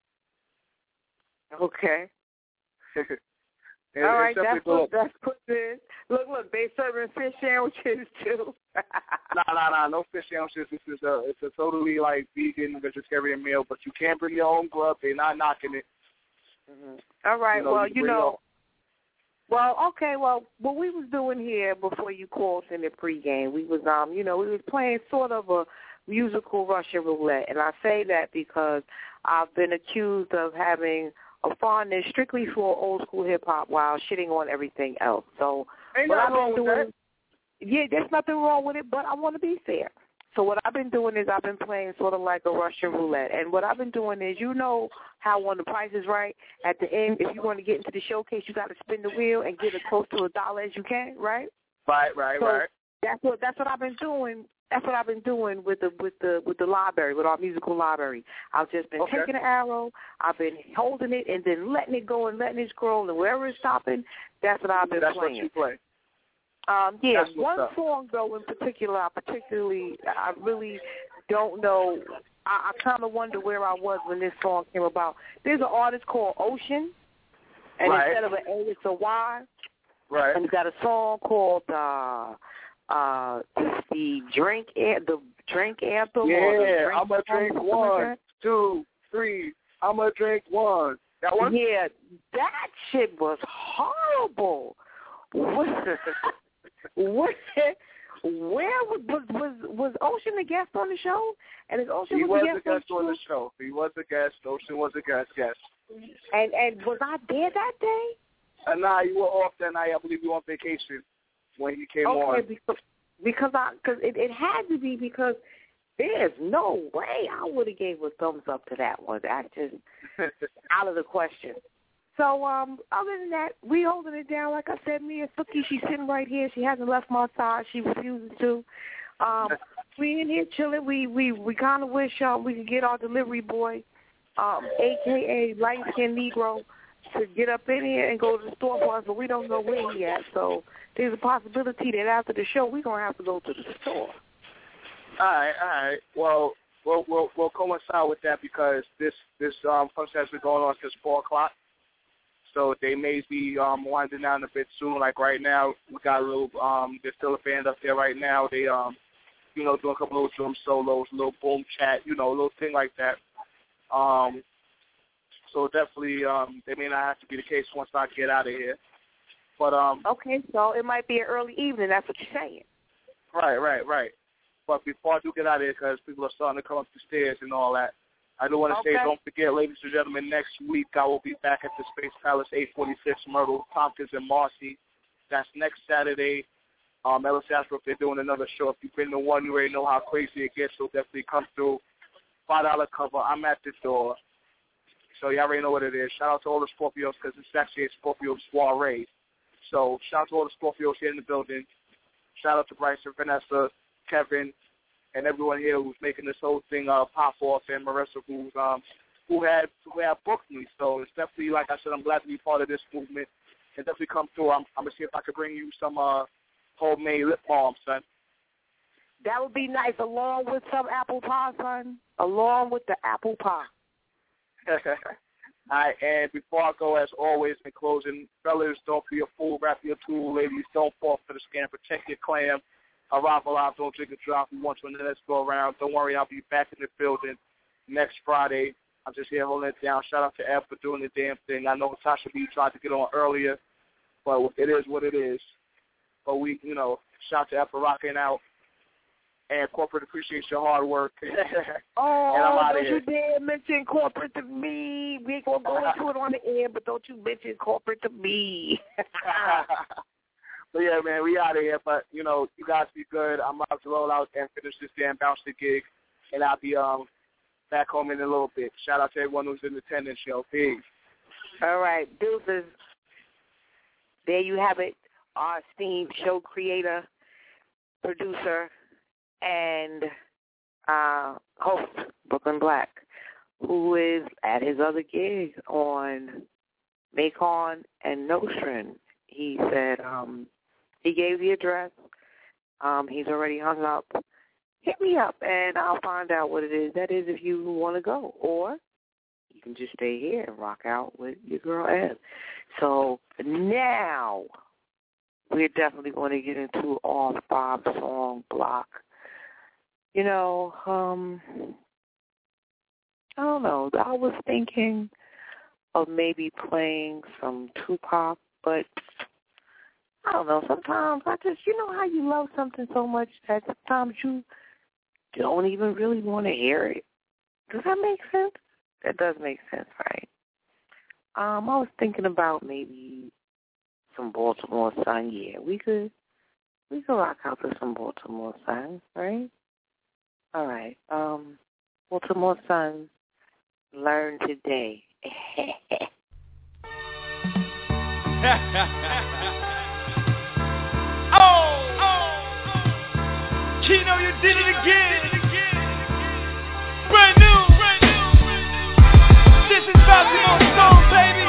[SPEAKER 2] Okay.
[SPEAKER 9] and,
[SPEAKER 2] All right,
[SPEAKER 9] and
[SPEAKER 2] that's
[SPEAKER 9] what,
[SPEAKER 2] what, that's put in. Look, look, they serving fish sandwiches, too.
[SPEAKER 9] nah, nah, nah, no fish sandwiches. This is a, it's a totally, like, vegan, vegetarian meal, but you can't bring your own grub. They're not knocking it.
[SPEAKER 2] Mm-hmm. All right,
[SPEAKER 9] you know,
[SPEAKER 2] well,
[SPEAKER 9] you,
[SPEAKER 2] you know, Well, okay, well, what we was doing here before you called in the pregame, we was, um, you know, we was playing sort of a musical Russian roulette, and I say that because I've been accused of having a fondness strictly for old school hip hop while shitting on everything else. So,
[SPEAKER 9] ain't
[SPEAKER 2] what
[SPEAKER 9] nothing
[SPEAKER 2] I've
[SPEAKER 9] wrong
[SPEAKER 2] been
[SPEAKER 9] with
[SPEAKER 2] doing,
[SPEAKER 9] that.
[SPEAKER 2] yeah, there's nothing wrong with it, but I want to be fair. So what I've been doing is I've been playing sort of like a Russian roulette. And what I've been doing is, you know how on The Price is Right, at the end, if you want to get into the showcase, you got to spin the wheel and get as close to a dollar as you can, right?
[SPEAKER 9] Right, right,
[SPEAKER 2] so
[SPEAKER 9] right.
[SPEAKER 2] That's what that's what I've been doing. That's what I've been doing with the with the with the library, with our musical library. I've just been
[SPEAKER 9] okay.
[SPEAKER 2] taking an arrow, I've been holding it, and then letting it go and letting it scroll, and wherever it's stopping, that's what I've been
[SPEAKER 9] that's
[SPEAKER 2] playing.
[SPEAKER 9] That's what you play.
[SPEAKER 2] Um, yeah,
[SPEAKER 9] That's
[SPEAKER 2] one
[SPEAKER 9] up.
[SPEAKER 2] song, though, in particular, I particularly, I really don't know. I, I kind of wonder where I was when this song came about. There's an artist called Ocean, and
[SPEAKER 9] right.
[SPEAKER 2] instead of an A, it's a Y.
[SPEAKER 9] Right.
[SPEAKER 2] And he's got a song called uh, uh, the Drink An- the Drink Anthem.
[SPEAKER 9] Yeah,
[SPEAKER 2] or the drink
[SPEAKER 9] I'm going to drink one, like two, three. I'm going to drink one. That one?
[SPEAKER 2] Yeah, that shit was horrible. What? What, Where was was was, was Ocean a guest on the show? And is Ocean
[SPEAKER 9] he
[SPEAKER 2] was,
[SPEAKER 9] was
[SPEAKER 2] a guest,
[SPEAKER 9] a guest
[SPEAKER 2] on,
[SPEAKER 9] on
[SPEAKER 2] the
[SPEAKER 9] the show. He was a guest. Ocean was a guest. Yes.
[SPEAKER 2] And and was I there that day?
[SPEAKER 9] Uh, nah, you were off that night. I believe you were on vacation when he came
[SPEAKER 2] okay,
[SPEAKER 9] on.
[SPEAKER 2] because because I because it, it had to be because there's no way I would have gave a thumbs up to that one. That's just out of the question. So, um, other than that, we holding it down. Like I said, me and Suki, she's sitting right here. She hasn't left my side. She refuses to. Um, we in here chilling. We we, we kind of wish um, we could get our delivery boy, um, a k a light-skinned Negro, to get up in here and go to the store for us, but we don't know where he at. So there's a possibility that after the show, we're going to have to go to the store.
[SPEAKER 9] All right, all right. Well, we'll, we'll, we'll coincide with that because this, this um, function has been going on since four o'clock. So they may be um, winding down a bit soon. Like right now, we got a little, um, there's still a band up there right now. They, um, you know, doing a couple little drum solos, a little boom chat, you know, a little thing like that. Um, so definitely, um, they may not have to be the case once I get out of here. But um,
[SPEAKER 2] okay, so it might be an early evening. That's what you're saying.
[SPEAKER 9] Right, right, right. But before I do get out of here, because people are starting to come up the stairs and all that, I do want to
[SPEAKER 2] okay.
[SPEAKER 9] say, don't forget, ladies and gentlemen, next week I will be back at the Space Palace, eight forty-six Myrtle, Tompkins, and Marcy. That's next Saturday. Um, Ellis Ashbrook, they're doing another show. If you've been to one, you already know how crazy it gets, so definitely come through. five dollar cover. I'm at the door. So you already know what it is. Shout out to all the Scorpios because it's actually a Scorpio soiree. So shout out to all the Scorpios here in the building. Shout out to Bryson, Vanessa, Kevin, and everyone here who's making this whole thing uh, pop off, and Marissa, who's um, who had who had booked me. So it's definitely, like I said, I'm glad to be part of this movement and definitely come through. I'm, I'm gonna see if I can bring you some uh, homemade lip balm, son.
[SPEAKER 2] That would be nice, along with some apple pie, son. Along with the apple pie.
[SPEAKER 9] All right, and before I go, as always, in closing, fellas, don't be a fool, wrap your tool. Ladies, don't fall for the scam. Protect your clam. Arrive alive, don't drink and drive. We want you to let's go around. Don't worry, I'll be back in the building next Friday. I'm just here holding it down. Shout out to Ed for doing the damn thing. I know Tasha B tried to get on earlier, but it is what it is. But we, you know, shout out to Ed for rocking out. And corporate appreciates your hard work.
[SPEAKER 2] Oh,
[SPEAKER 9] and I'm
[SPEAKER 2] don't
[SPEAKER 9] here.
[SPEAKER 2] you dare mention corporate to me. We ain't going to go into it on the air, but don't you mention corporate to me.
[SPEAKER 9] But, yeah, man, we out of here. But, you know, you guys be good. I'm about to roll out and finish this damn bouncer gig. And I'll be um back home in a little bit. Shout out to everyone who's in attendance, show. Peace.
[SPEAKER 2] All right, deuces. There you have it. Our esteemed show creator, producer, and uh, host, Brooklyn Black, who is at his other gig on Macon and Nostrand. He said um, he gave the address. Um, he's already hung up. Hit me up, and I'll find out what it is. That is if you want to go. Or you can just stay here and rock out with your girl, Ed. So now we're definitely going to get into our five-song block. You know, um, I don't know. I was thinking of maybe playing some Tupac, but I don't know. Sometimes I just, you know how you love something so much that sometimes you don't even really want to hear it. Does that make sense? That does make sense, right? Um, I was thinking about maybe some Baltimore Sun. Yeah, we could, we could rock out to some Baltimore Sun, right? All right. Um, Baltimore Sun, learn today.
[SPEAKER 3] oh, oh, Kino, you did it again. Brand new. This is Baltimore Sun, baby.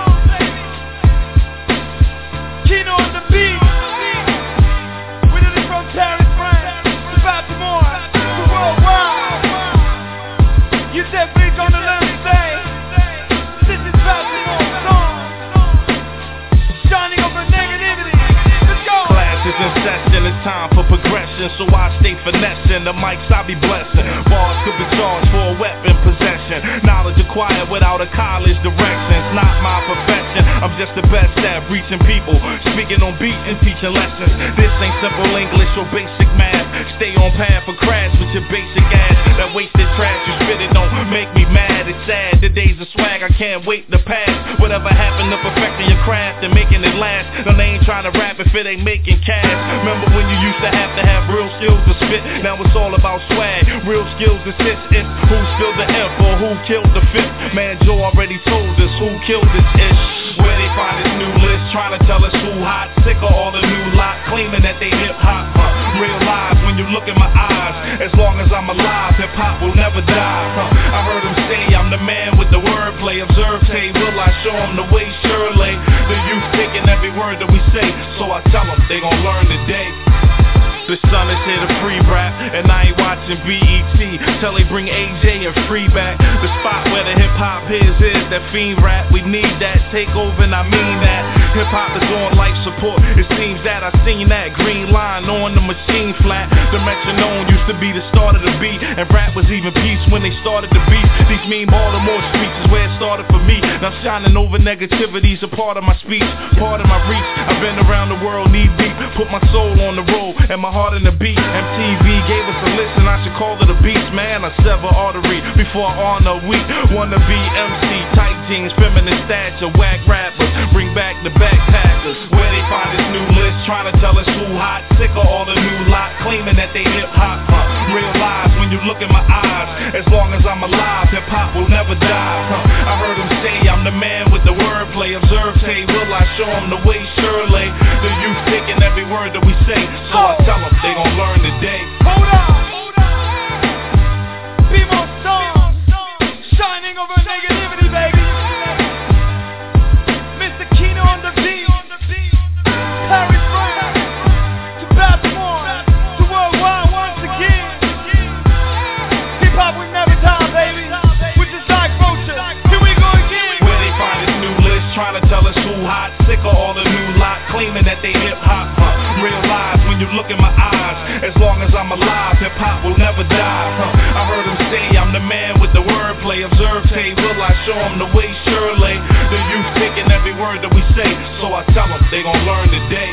[SPEAKER 3] Kino on the beat. We did it from Paris, France to Baltimore. You said we gonna learn today. This is Baltimore Sun. Shining over negativity. Let's go.
[SPEAKER 1] Class is in session, it's time for progression. So I stay finessing, the mics I be blessing. Bars could be charged for a weapon possession. Knowledge of
[SPEAKER 3] quiet without a college direction. It's not my profession, I'm just the best at reaching people, speaking on beat and teaching lessons. This ain't simple English or basic math. Stay on path or crash with your basic ass. That wasted trash you spit it don't make me mad. It's sad, the days of swag, I can't wait to pass. Whatever happened to perfecting your craft and making it last? No, they ain't trying to rap if it ain't making cash. Remember when you used to have to have real skills to spit? Now it's all about swag, real skills assist. It's who spilled the F or who killed the fifth. Man, Joe already told us who killed this ish. Where they find this new list, trying to tell us who hot. Sick of all the new lot, claiming that they hip hop. Huh? Realize when you look in my eyes, as long as I'm alive, hip hop will never die. Huh? I heard him say I'm the man with the wordplay. Observe, say, will I show him the way? Surely the youth taking every word that we say, so I tell them they gon' learn today. The sun is here to free rap, and I ain't watching B E T till they bring A J and Free back. The spot where the hip hop is is that fiend rap. We need that, take over and I mean that. Hip hop is on life support, it seems that I seen that green line on the machine flat. The metronome used to be the start of the beat, and rap was even peace when they started the beat. These mean Baltimore streets is where it started for me. Now shining over negativity's a part of my speech, part of my reach. I've been around the world knee deep, put my soul on the road and my heart in the beat. M T V gave us a listen, I should call it a beast, man. I sever artery before I honor a week. Wanna be M C, tight jeans, feminine stature, whack rappers, bring back the backpackers. Where they find this new list, trying to tell us who hot. Sick of all the new lot, claiming that they hip hop. Huh? Realize when you look in my eyes, as long as I'm alive, hip hop will never die. Huh? I heard him say I'm the man with the wordplay. Observe, say, will I show him the way? Surely the youth taking every word that we say, so I tell them they gon' learn today.
[SPEAKER 10] Hold up, hold up. Be more strong, shining over negativity, baby. Mister Kino on the beat, Paris, France, to Baltimore, to worldwide once again. Hip hop will never die, baby. We're just like roaches. Here we go again.
[SPEAKER 3] Where they find this new list, trying to tell us who hot. Sick of all the new lot, claiming that they hip hop. Huh? Realize when you look in my eyes, as long as I'm alive, hip hop will never die. Huh? I heard him say I'm the man with the wordplay. Observe, say, will I show him the way? Surely the youth taking every word that we say, so I tell them they gon' learn today.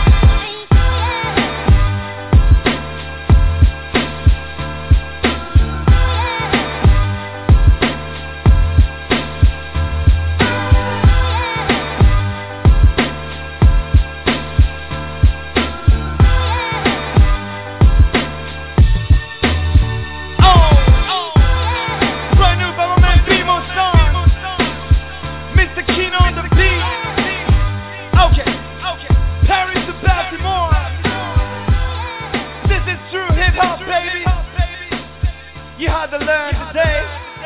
[SPEAKER 10] You had to learn today.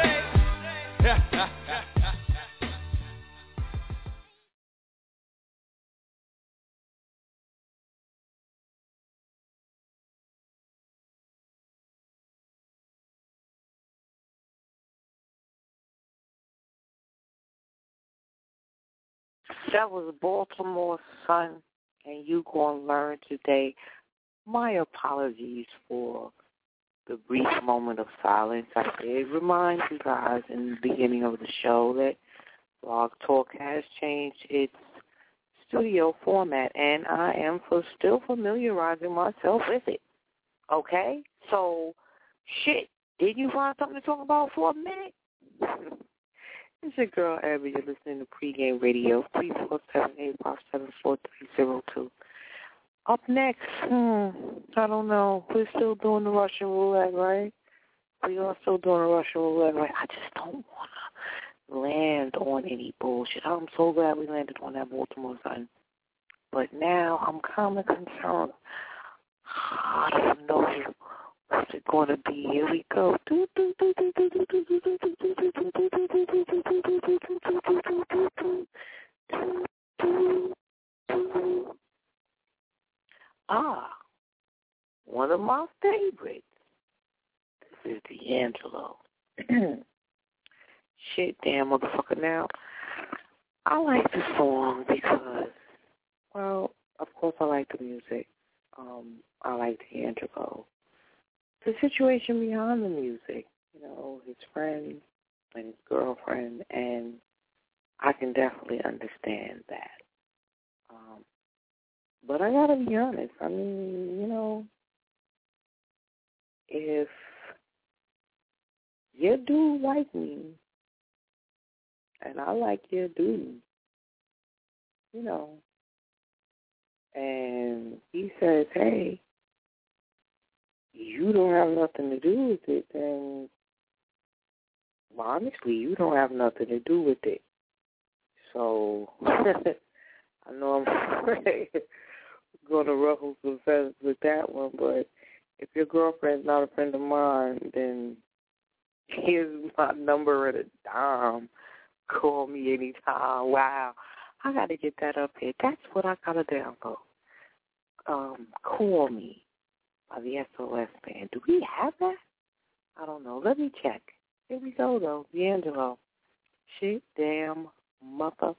[SPEAKER 2] That was Baltimore Sun, and you gonna learn today. My apologies for the brief moment of silence. I did remind you guys in the beginning of the show that Blog Talk has changed its studio format, and I am for still familiarizing myself with it. Okay? So, shit, did you find something to talk about for a minute? It's your girl, Abby. You're listening to Pregame Radio, three four seven, eight five seven, four three zero two. Up next, hmm, I don't know. We're still doing the Russian roulette, right? We are still doing the Russian roulette, right? I just don't want to land on any bullshit. I'm so glad we landed on that Baltimore Sun. But now I'm kind of concerned. I don't know what's it going to be. Here we go. Ah, one of my favorites. This is D'Angelo. Shit, damn motherfucker. Now, I like this song because, well, of course I like the music. Um, I like D'Angelo. The situation behind the music, you know, his friends, and his girlfriend, and I can definitely understand that. Um, but I gotta be honest. I mean, you know, if your dude like me, and I like your dude, you know, and he says, hey, you don't have nothing to do with it, then well, honestly, you don't have nothing to do with it. So I know I'm going to ruffle some feathers with that one, but if your girlfriend's not a friend of mine, then here's my number at a dime. Call me anytime. Wow. I got to get that up here. That's what I got to download. Um, Call Me by the S O S Band. Do we have that? I don't know. Let me check. Here we go, though. D'Angelo. Shit damn motherfucker.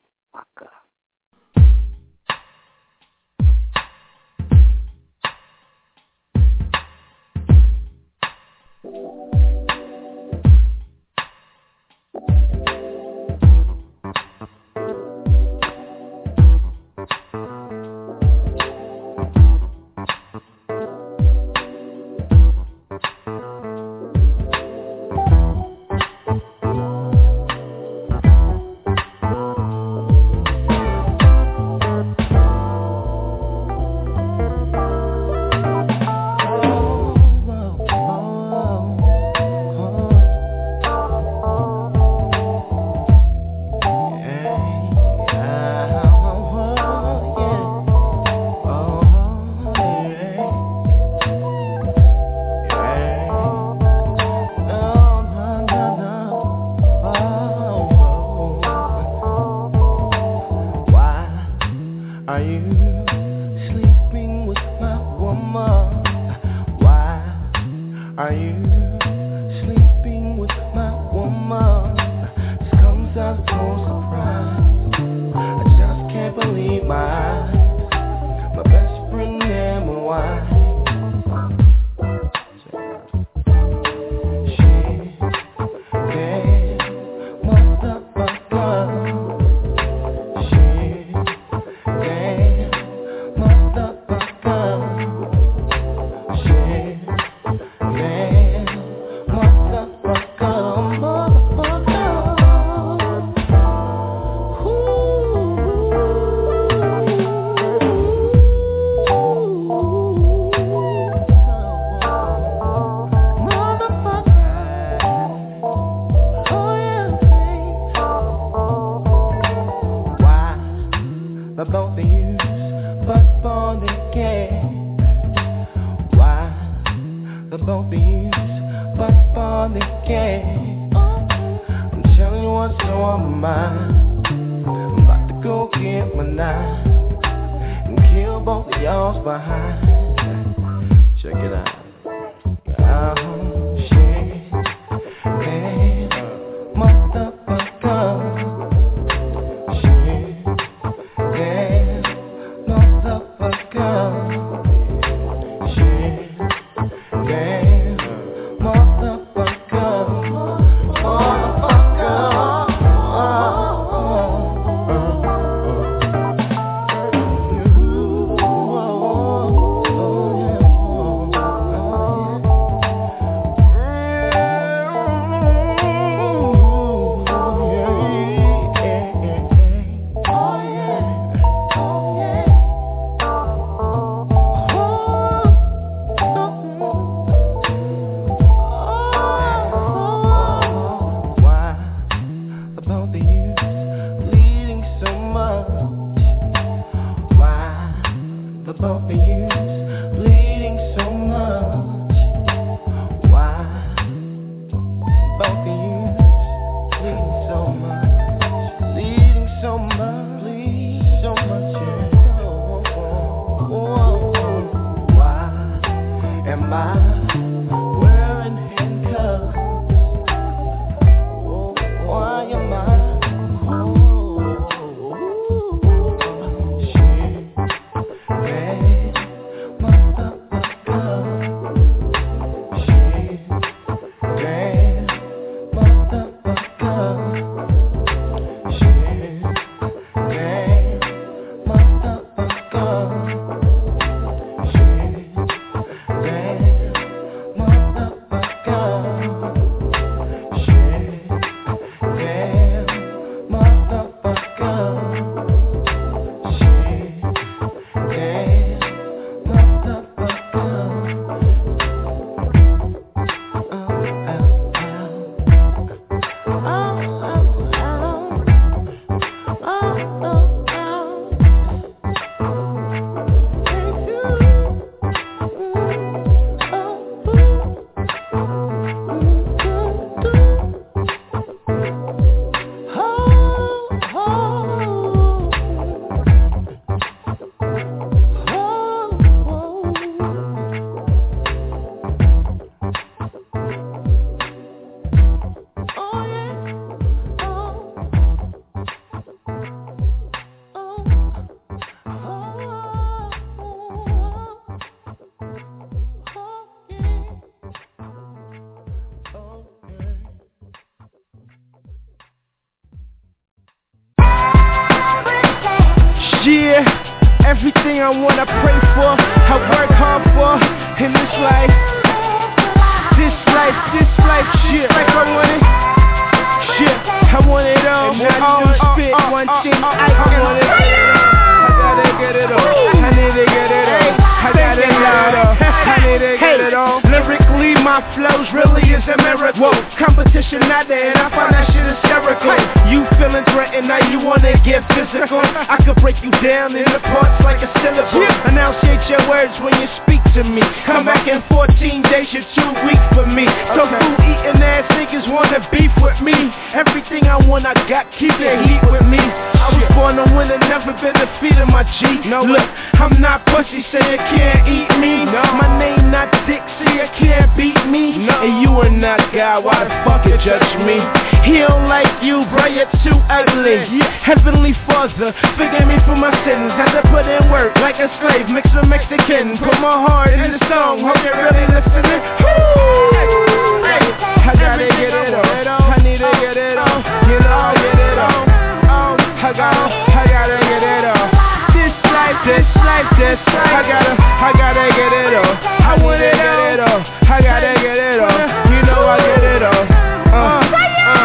[SPEAKER 3] Everything I want, I pray for, I work hard for in this life. This life, this life, shit, like I want it. Shit, I want it all. And I all spit uh, uh, one thing, uh, uh, I, I want it. I gotta get it all. I need to get it all. I gotta get it all. I need to get it all. Lyrically, my flows really is a miracle. Competition not there, and I find that shit hysterical. You feeling threatened, now you wanna get physical. I could break you down in the parts like a syllable. Enunciate your words when you speak to me. Come back in fourteen days, you're too weak for me. So food eating ass niggas wanna beef with me. Everything I want, I got, keep the heat with me. I was born a winner, never been defeated, my G. No, look, I'm not pussy, so you can't eat me. No. My name not Dixie, you can't beat me. No. And you are not God, why the fuck you judge me? He don't like you, bro, you're too ugly. Yeah. Heavenly Father, forgive me for my sins. Had to put in work like a slave, mix a Mexican. Put my heart in the song, hope you're really listening. Woo! Hey, I gotta get it on. I need to get it on. You know I get it on. I gotta, I gotta get it on. This life, this life, this life. I gotta, I gotta get it on. I wanna get it on. I gotta get it on. You know I get it on. Uh, uh.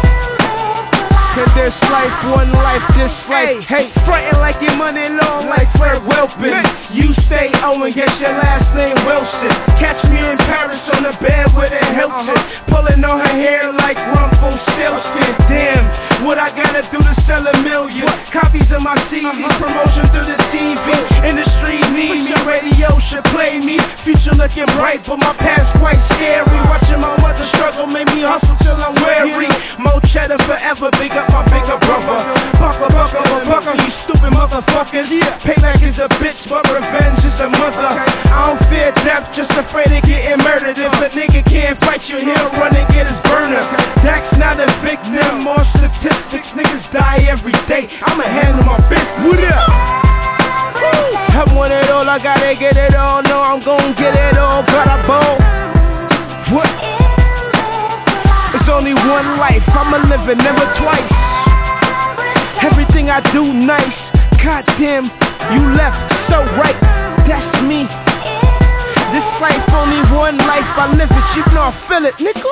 [SPEAKER 3] Cause this life, one life, this life. Hey, frontin' like your money long like Fred Wilpin. You stay Owen, guess your last name Wilson. Catch me in Paris on the bed with a Hilton. Pulling on her hair like Rumpelstiltskin. Damn, what I gotta do to sell a million? Copies of my C Ds, promotion through the T V. Industry need me, radio should play me. Future looking bright, but my past quite scary. Watching my mother struggle made me hustle till I'm weary. Mo cheddar forever, big up my bigger brother. Buckle, buckle, buckle, you stupid motherfuckers. Payback is a bitch, but revenge is a mother. I don't fear death, just afraid of getting murdered. If a nigga can't fight you, he'll run and get his burner. That's not a victim, more statistics. Niggas die every day, I'ma handle my business. What up? I want it all, I gotta get it all. No, I'm gon' get it all, but I bowl. What? It's only one life, I'ma live it, never twice. Everything I do nice. Goddamn, you left so right. That's me. This life only one life, I live it. You know I feel it, nigga.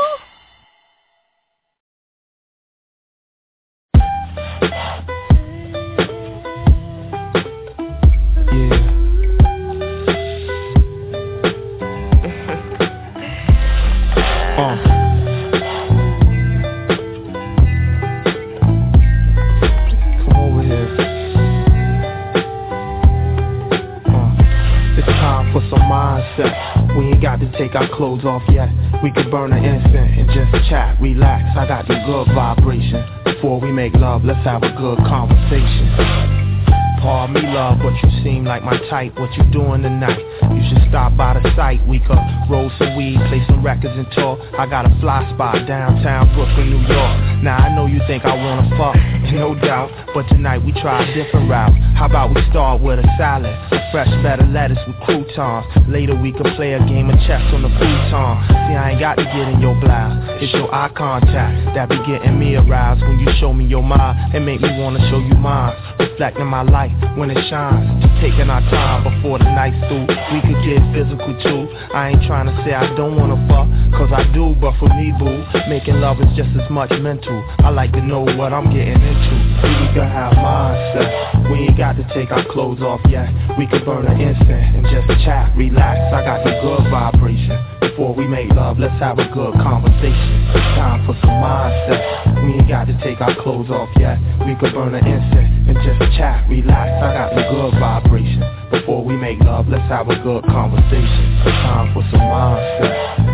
[SPEAKER 3] Take our clothes off yet. We could burn an incense and just chat, relax. I got the good vibration. Before we make love, let's have a good conversation. Pardon me, love, but you seem like my type. What you doing tonight? You should stop by the site. We could roll some weed, play some records and talk. I got a fly spot downtown Brooklyn, New York. Now I know you think I wanna fuck, no doubt, but tonight we try a different route. How about we start with a salad, a fresh bed of lettuce with croutons. Later we could play a game of chess on the futon. See, I ain't got to get in your blouse. It's your eye contact that be getting me aroused. When you show me your mind and make me wanna show you mine. Reflecting my life when it shines. Just taking our time before the night's through. We could get physical too. I ain't trying to say I don't wanna fuck, cause I do, but for me, boo, making love is just as much mental. I like to know what I'm getting into. We can have mindset. We ain't got to take our clothes off yet. We can burn an incense and just chat, relax. I got the good vibration. Before we make love, let's have a good conversation. It's time for some mindset. We ain't got to take our clothes off yet. We can burn an incense and just chat, relax. I got the good vibration. Before we make love, let's have a good conversation. It's time for some mindset.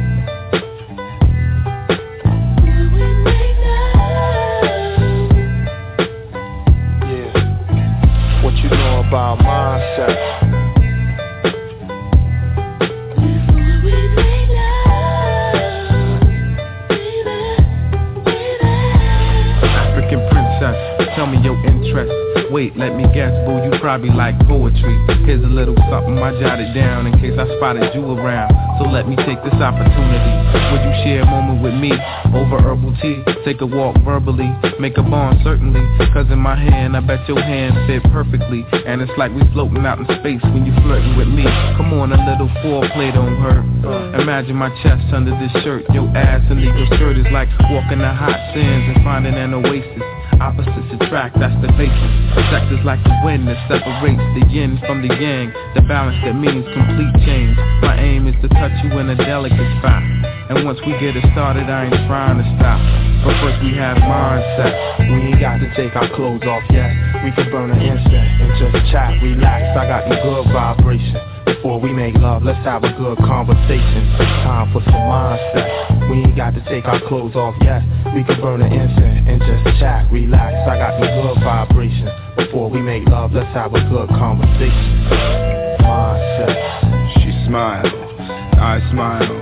[SPEAKER 3] About mindset. African princess, tell me your interest.
[SPEAKER 11] Wait, let me guess, boo, you probably like poetry. Here's a little something I jotted down in case I spotted you around. So let me take this opportunity. Would you share a moment with me over herbal tea? Take a walk verbally, make a bond certainly. Cause in my hand, I bet your hand fit perfectly. And it's like we floating out in space when you flirting with me. Come on, a little foreplay don't hurt. uh, Imagine my chest under this shirt. Your ass under your skirt is like walking the hot sands and finding an oasis. Opposites attract, that's the basis. Sex is like the wind that separates the yin from the yang. The balance that means complete change. My aim is to touch you in a delicate spot. And once we get it started, I ain't trying to stop. But first we have mindset.
[SPEAKER 12] We ain't got to take our clothes off yet. We can burn an incense and just chat, relax. I got the good vibration. Before we make love, let's have a good conversation. Time for some mindset. We ain't got to take our clothes off yet. We can burn an incense and just chat, relax. I got the good vibration. Before we make love, let's have a good conversation. Mindset.
[SPEAKER 13] She smiles, I smile.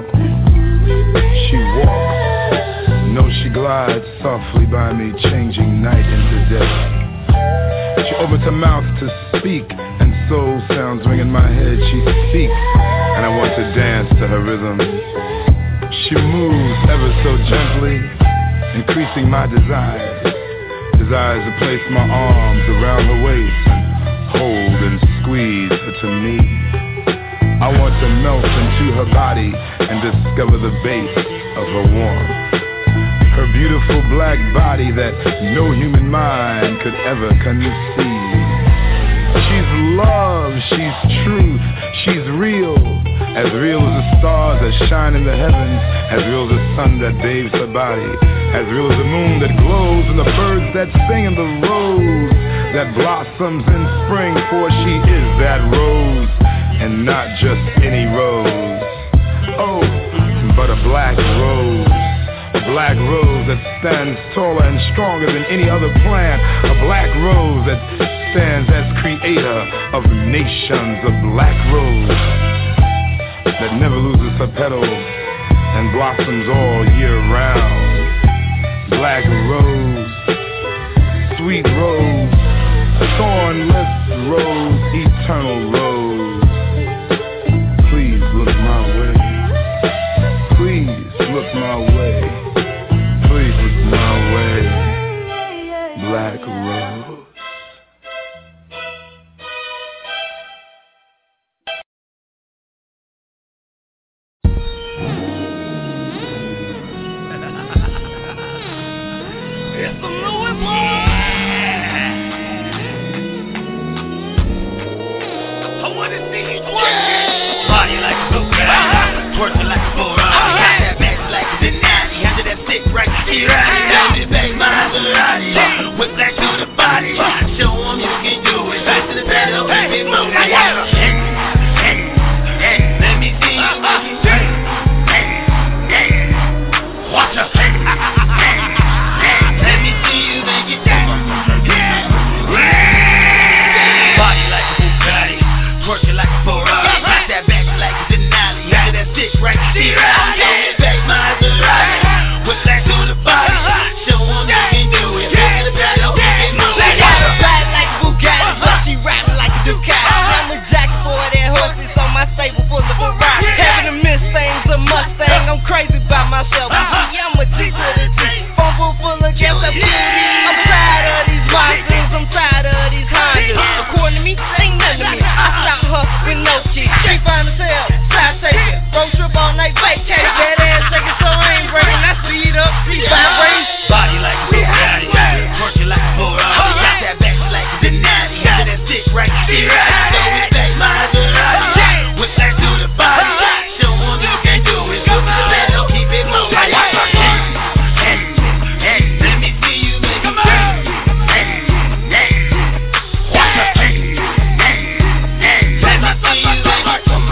[SPEAKER 13] She walks, no, she glides softly by me, changing night into day. She opens her mouth to speak, and soul sounds ring in my head. She speaks, and I want to dance to her rhythm. She moves ever so gently, increasing my desire. Desires to place my arms around her waist and hold and squeeze her to me. I want to melt into her body and discover the base of her warmth. Her beautiful black body that no human mind could ever conceive. She's love, she's truth, she's real. As real as the stars that shine in the heavens, as real as the sun that bathes her body, as real as the moon that glows and the birds that sing and the rose that blossoms in spring. For she is that rose, and not just any rose. Oh, but a black rose. A black rose that stands taller and stronger than any other plant. A black rose that stands as creator of nations. A black rose that never loses her petals and blossoms all year round. Black rose, sweet rose, thornless rose, eternal rose. Please look my way. Please look my way. Please look my way. Black rose.
[SPEAKER 10] It's the Louis boy. I wanna see you twerk. Body like a Bugatti, twerking like a Ferrari. Got that back like a Denali. Under that stick right here, right it back my Maserati. Whip back to the body. Show 'em you can do it. Back to the pedal, keep it moving. Hey, hey, hey, let me see you make it shake. Hey, hey, watch her. Hey, hey, hey, let me see you make it shake. Body like a Bugatti, twerking like a Ferrari. Got that back like a Denali. Under that stick right here, right back Maserati. Whip back to the body. Show 'em you can do it. Back to the pedal, keep it moving.
[SPEAKER 14] I got a ride like a Bugatti, but she riding like a Ducati. I'm a jacket for that horses on my stable full of Ferrari. Having a Mustang's a Mustang, I'm crazy by myself. See, I'm a G to the G, phone booth full of gas, I beauty. I'm tired of these monsters, I'm tired of these Hondas. According to me, ain't nothing to me. I shot her with no key. She fine as hell, side taking, road trip all night, vacate. That ass shaking so I ain't breaking. I speed up, she vibrating.
[SPEAKER 10] Body like a Bugatti, twerking like a Ferrari. Got that back like a Denali. Under that stick right here, so it's back Maserati. Whip back to the body. Show 'em you can do it. Go to the pedal, keep it moving. Hey, hey, hey, let me see you make it shake. Hey, hey, watch her. Hey, hey, hey, let me see you make it shake.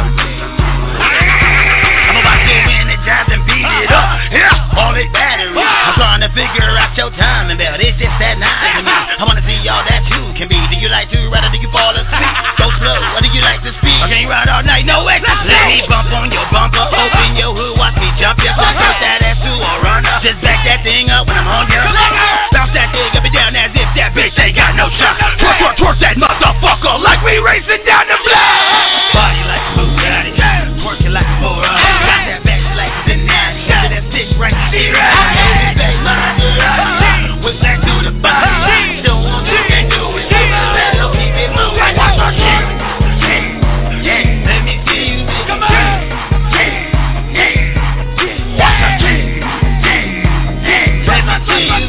[SPEAKER 10] I'm about to energize and beat it up. Yeah, all it battery. I'm trying to figure out your timing belt. It's just that nice to me. I wanna see all that you can be. Do you like to ride or do you fall asleep? Go slow, or do you like to speed? I can't ride all night, no exercise. Let me bump on your bumper, open your hood, watch me jump ya. First that ass to a runner. Just back that thing up when I'm on ya. Bounce that thing up and down as if that bitch ain't got no
[SPEAKER 3] no shot. Twerk, twerk, twerk that motherfucker like we racing down the block. Body like a Bugatti, twerking like a Ferrari. Got that back like a Denali. Got that bitch right here. Back Maserati. What's that do the body? Don't want to can't do it. Better keep it moving. Watch our shit. Yeah, yeah. Let me see you. Come on. Yeah, yeah, yeah. Watch our shit. Yeah, yeah. Let me see you.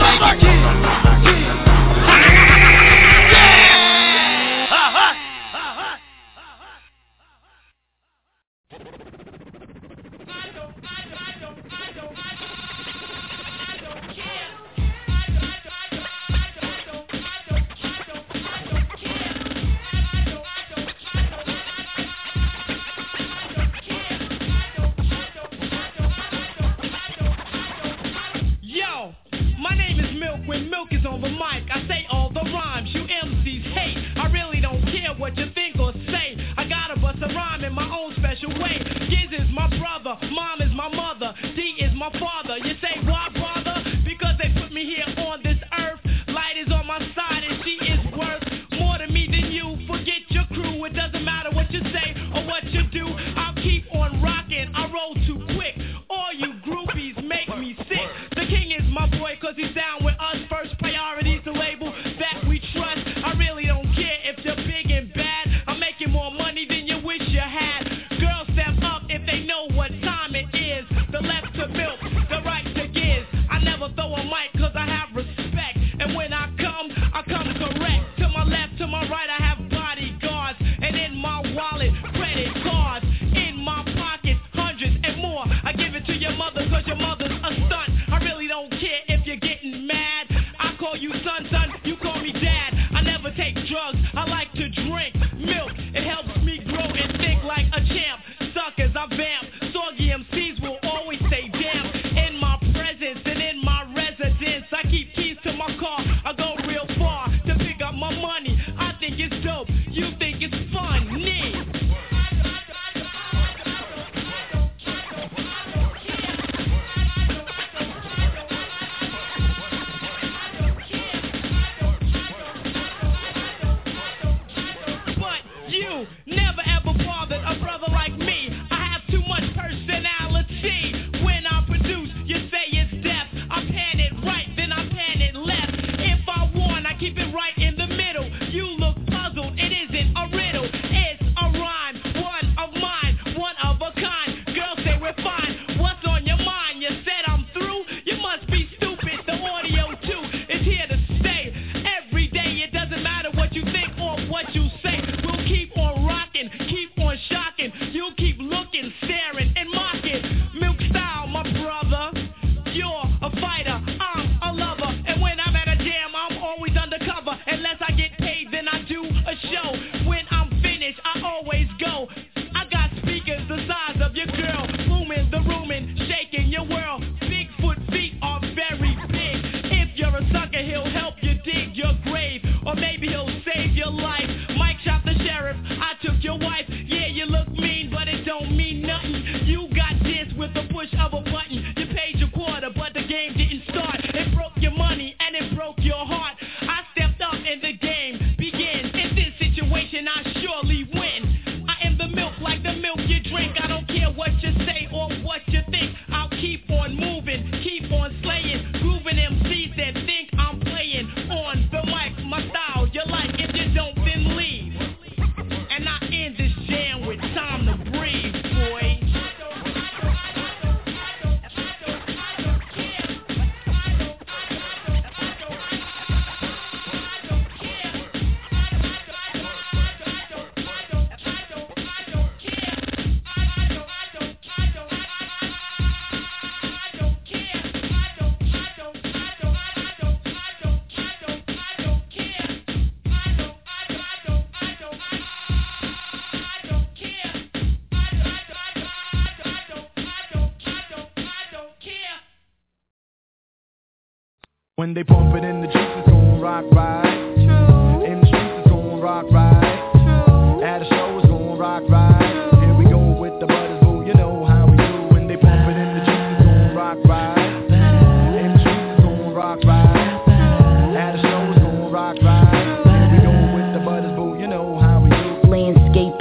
[SPEAKER 15] When Milk is on the mic, I say all the rhymes you M Cs hate. I really don't care what you think or say. I gotta bust a rhyme in my own special way. Giz is my brother, Mom is my mother, D is my father. You say why bother? Because they put me here on this earth. Light is on my side and she is worth more to me than you. Forget your crew, it doesn't matter what you say or what you do. I'll keep on rocking, I roll too quick. All you groupies make me sick. The king is my boy cause he's down with us. First priority's the label that we trust. I really don't care if you're big and bad. I'm making more money than you wish you had. Girls step up if they know what time it is. The left to Milk, the right to Giz. I never throw a mic cause I have respect. And when I come, I come correct. To my left, to my right, I have bodyguards. And in my wallet, credit cards. In my pocket, hundreds and more. I give it to your mother cause your mother's a stunt. I really don't care if you're getting mad. I call you son, son, you call me dad. I never take drugs, I like to drink milk. It helps me grow and think like a champ. Suckers, I vamp. Soggy M Cs will always stay damp. In my presence and in my residence, I keep keys to my car. I go real far to pick up my money. I think it's dope, you think it's funny. You never ever bothered a brother like me. I have too much personality. When I produce, you say it's death. I pan it right, then I pan it left. If I warn, I keep it right in the middle. You look puzzled, it isn't a riddle. It's a rhyme, one of mine, one of a kind. Girls say we're fine. What's on your mind? You said I'm through? You must be stupid. The audio too is here to stay. Every day, it doesn't matter what you think or what you say. We'll keep on rocking, keep on shocking. You'll keep looking, staring, and mocking. Milk style, my brother. You're a fighter, I'm a lover. And when I'm at a jam, I'm always undercover. Unless I get paid, then I do a show. When I'm finished, I always go. I got speakers the size of your girl. Booming the rooming, shaking your world. Bigfoot feet are very big. If you're a sucker, he'll help you dig your grave. Or maybe he'll save your life. Mike shot the sheriff, I took your wife. Yeah, you look mean, but it don't mean nothing. You got this with the push of a button. You paid your quarter, but the game didn't start. It broke your money and it broke your heart. I stepped up and the game begins. In this situation, I surely win. I am the milk like the milk you drink. I don't care what you say or what you think. I'll keep on moving, keep on slaying. Grooving M Cs that think I'm playing on the mic. My style you like, if you don't then leave. And I end this jam with time to breathe, boy.
[SPEAKER 11] When they bump it in the streets, it's gon' rock right. True. In the streets, it's gon' rock right. True. At a show, it's gon' rock right. True. Here we go with the butters, boo, you know how we do. When they bump it in the streets, it's gon' rock right. In the streets, it's gon' rock right. At a show, it's gon' rock right.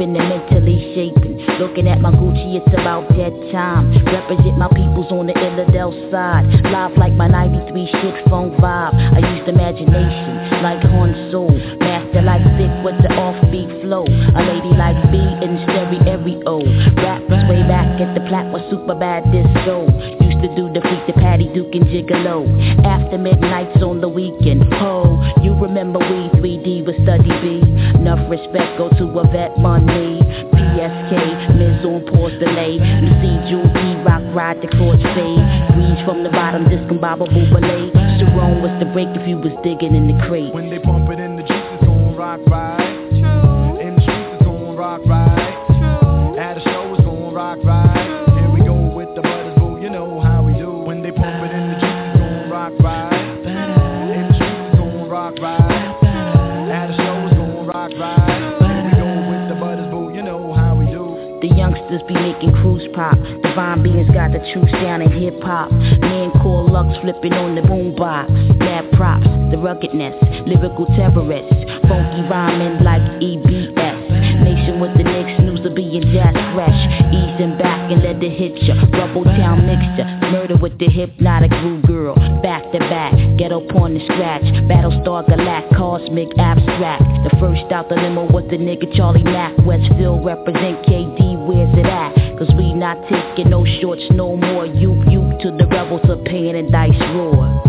[SPEAKER 16] scraping and mentally shaping. Looking at my Gucci, it's about that time. Represent my peoples on the Illidale side. Live like my ninety-three shit funk vibe. I used imagination like Horn Soul. Master like Vic with the offbeat flow. A lady like B in stereo. Rappers way back at the plat was super bad disco. Used to do the freak the Patty Duke and Gigolo. After midnights on the weekend. Ho, you remember we three D was study B. Enough respect go to a vet money. P S K, Miz on pause delay. You see Jewel P Rock ride the chords fade. Breeze from the bottom, discombobable ballet. Sharon was the break if you was digging in the crate.
[SPEAKER 17] When they bump it in the juice, it's gon' rock right. True. In the streets, it's gon' rock right. True. At a show, it's gon' rock right. Here we go with the butters, boo, you know how we do. When they pump it in the juice, it's gon' rock right. In the streets, it's gon' rock right. At a show, it's gon' rock right. Here we go with the butters, boo, you know how we do.
[SPEAKER 16] The youngsters be making cruise pop. Divine beings got the true sound in hip hop. Men call Lux flipping on the boombox. Mad props, the ruggedness, lyrical terrorists. Funky rhyming like E B S. Nation with the Knicks, news of being jazz fresh. Easing back and let it hit ya. Rubble town mixture, murder with the hypnotic groove girl. Back to back, get up on the scratch. Battlestar Galact, cosmic abstract. The first out the limo was the nigga Charlie Mack. Westfield represent K D, where's it at? Cause we not taking no shorts no more. You, you to the rebels of pain and dice roar.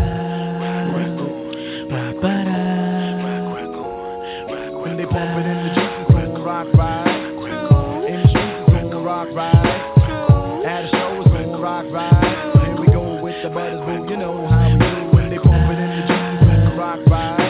[SPEAKER 17] When they pump it in the juice, it's gon' rock right. In the streets, it's gon' rock right. At a show, it's gon' rock right. Here we go with the butters, boo, you know how we do. When they pump it in the juice, it's gon' rock right.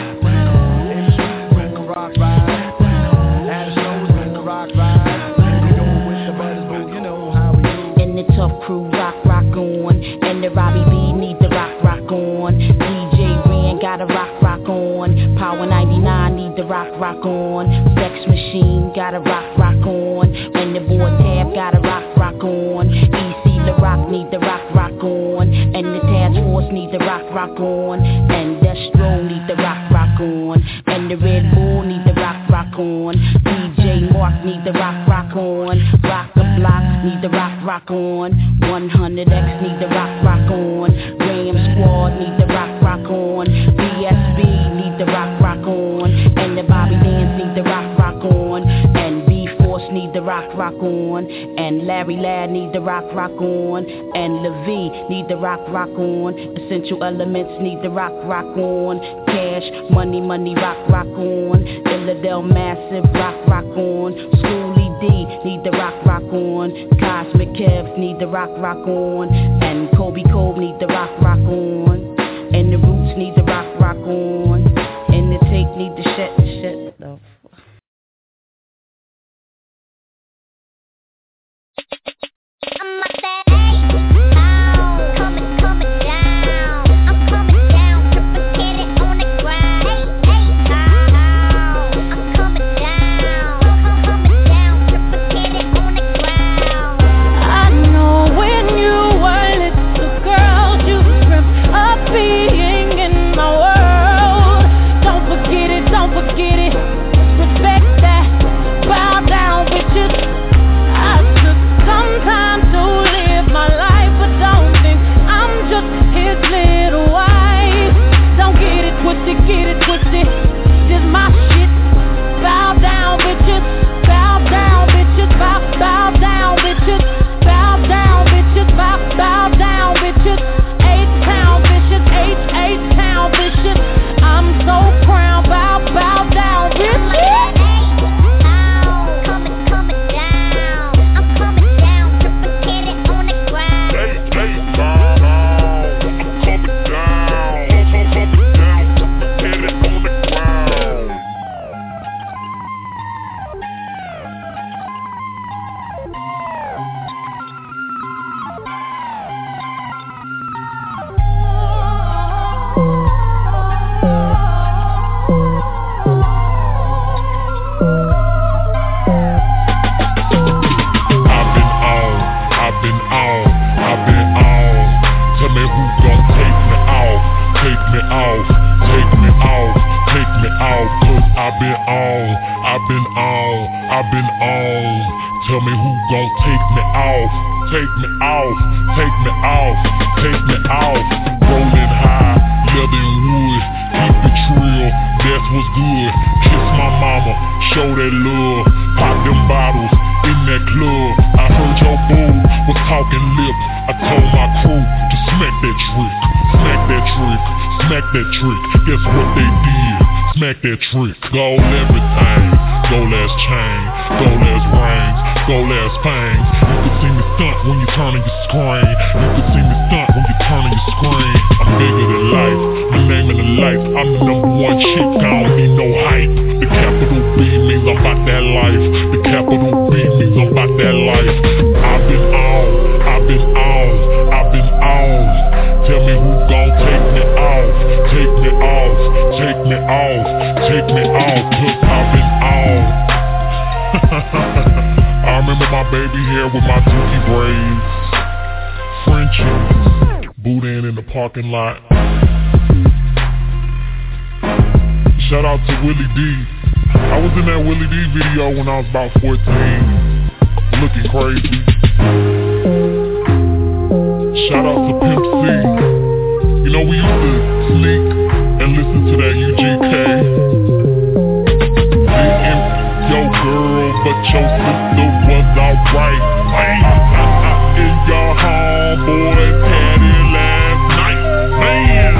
[SPEAKER 17] In the streets, it's gon' rock right. At a show, it's gon' rock right. Here we go with the butters, boo, you know how we do.
[SPEAKER 16] And the tough crew rock, rock on. And the Robbie B need the rock, rock on. D J Ren gotta rock, rock on. Power ninety-nine need the rock, rock on. Sex Machine gotta rock, rock on. And the boy Tab gotta rock, rock on. E C the Rock need the rock, rock on. And the Task Force need the rock, rock on. And Destro need the rock, rock on. And the Red Bull need the rock, rock on. D J Mark need the rock, rock on. Rock the Block need the rock, rock on. one hundred X need the rock, rock on. Ram Squad need the rock, rock on. B S B need the rock, rock on. And the Bobby Dance need the rock, rock on. And B-Force need the rock, rock on. And Larry Ladd need the rock, rock on. And LeVee need the rock, rock on. Essential Elements need the rock, rock on. Cash, money, money, rock, rock on. Illidale Massive, rock, rock on. Schoolie D need the rock, rock on. Cosmic Kevs need the rock, rock on. And Kobe Cove need the rock, rock on. And the Roots need the rock, rock on. And the Take need the shit, shit, the
[SPEAKER 18] Forget I've been on. Tell me who gon' take me off. Take me off, take me off, take me off. Rolling high, leather and wood. Keep it trill, that's what's good. Kiss my mama, show that love. Pop them bottles in that club. I heard your boo was talking lip. I told my crew to smack that trick. Smack that trick, smack that trick. Guess what they did? Smack that trick. Gold everything, gold ass chain, gold ass rings, gold ass fangs. You can see me stunt when you turn on your screen. You can see me stunt when you turn on your screen. I'm bigger than life, my name in the life. I'm the number one chick, I don't need no hype. The capital B means I'm about that life. The capital B means I'm about that life. I've been on, I've been on, I've been on. Tell me who gon' take me off. Take me off, take me off, take me off. Cause I've been on. I remember my baby hair with my dookie braids. Frenchies, boudin in the parking lot. Shout out to Willie D. I was in that Willie D video when I was about fourteen, looking crazy. Shout out to Pimp C. You know, we used to sneak and listen to that U G K. Your girl, but your sister was alright. In your homeboys had it last night, man.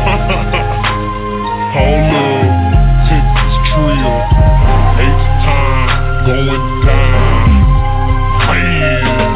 [SPEAKER 18] Hold up, Texas Trill, H-time going down, man.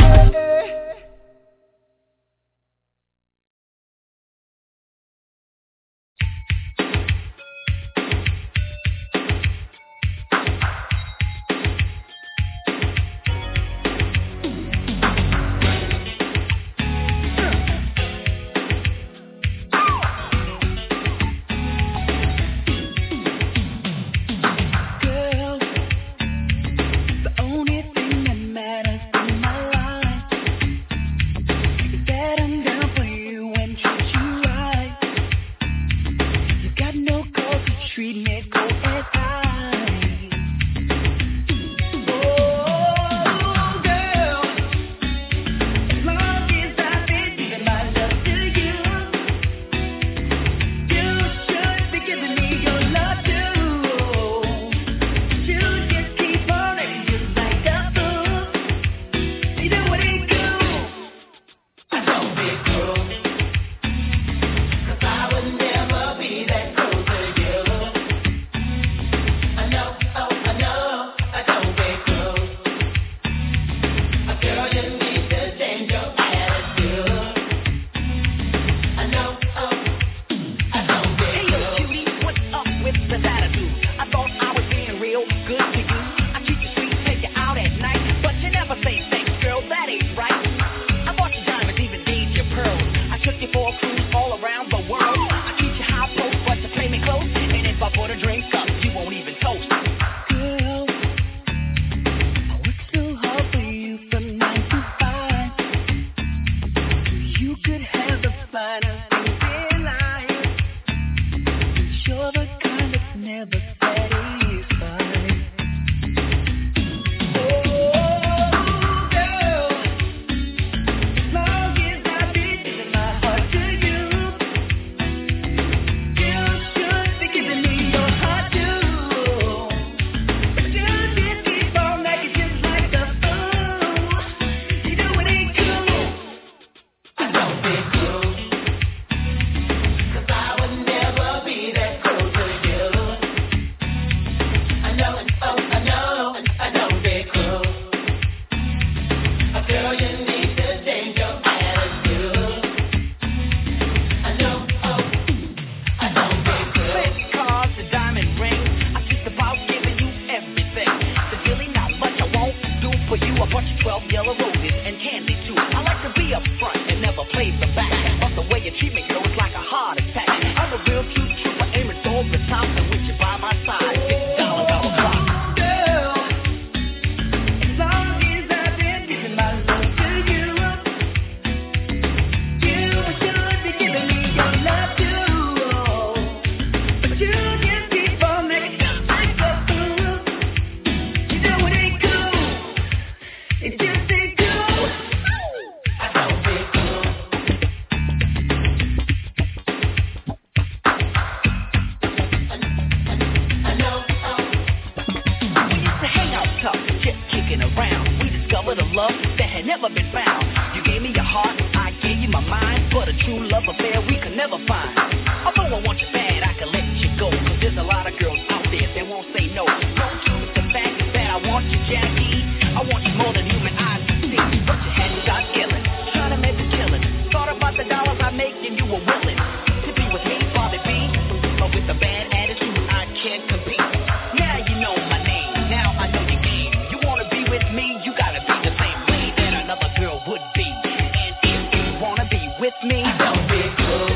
[SPEAKER 19] never been found. You gave me your heart, I gave you my mind, but a true love affair we could never find. Although I want you bad, I can let you go, cause there's a lot of girls out there that won't say no. Don't choose the fact that I want you, Jackie. I want you more than human eyes can see, but you had to start killing, trying to make a killing. Thought about the dollars I make and you were willing to be with me, Bobby B, but with a bad attitude I can't compete. Now you know my name, now I know your game. You wanna be with me, you gotta be the same way that another girl would be. And if you wanna be with me, don't be close.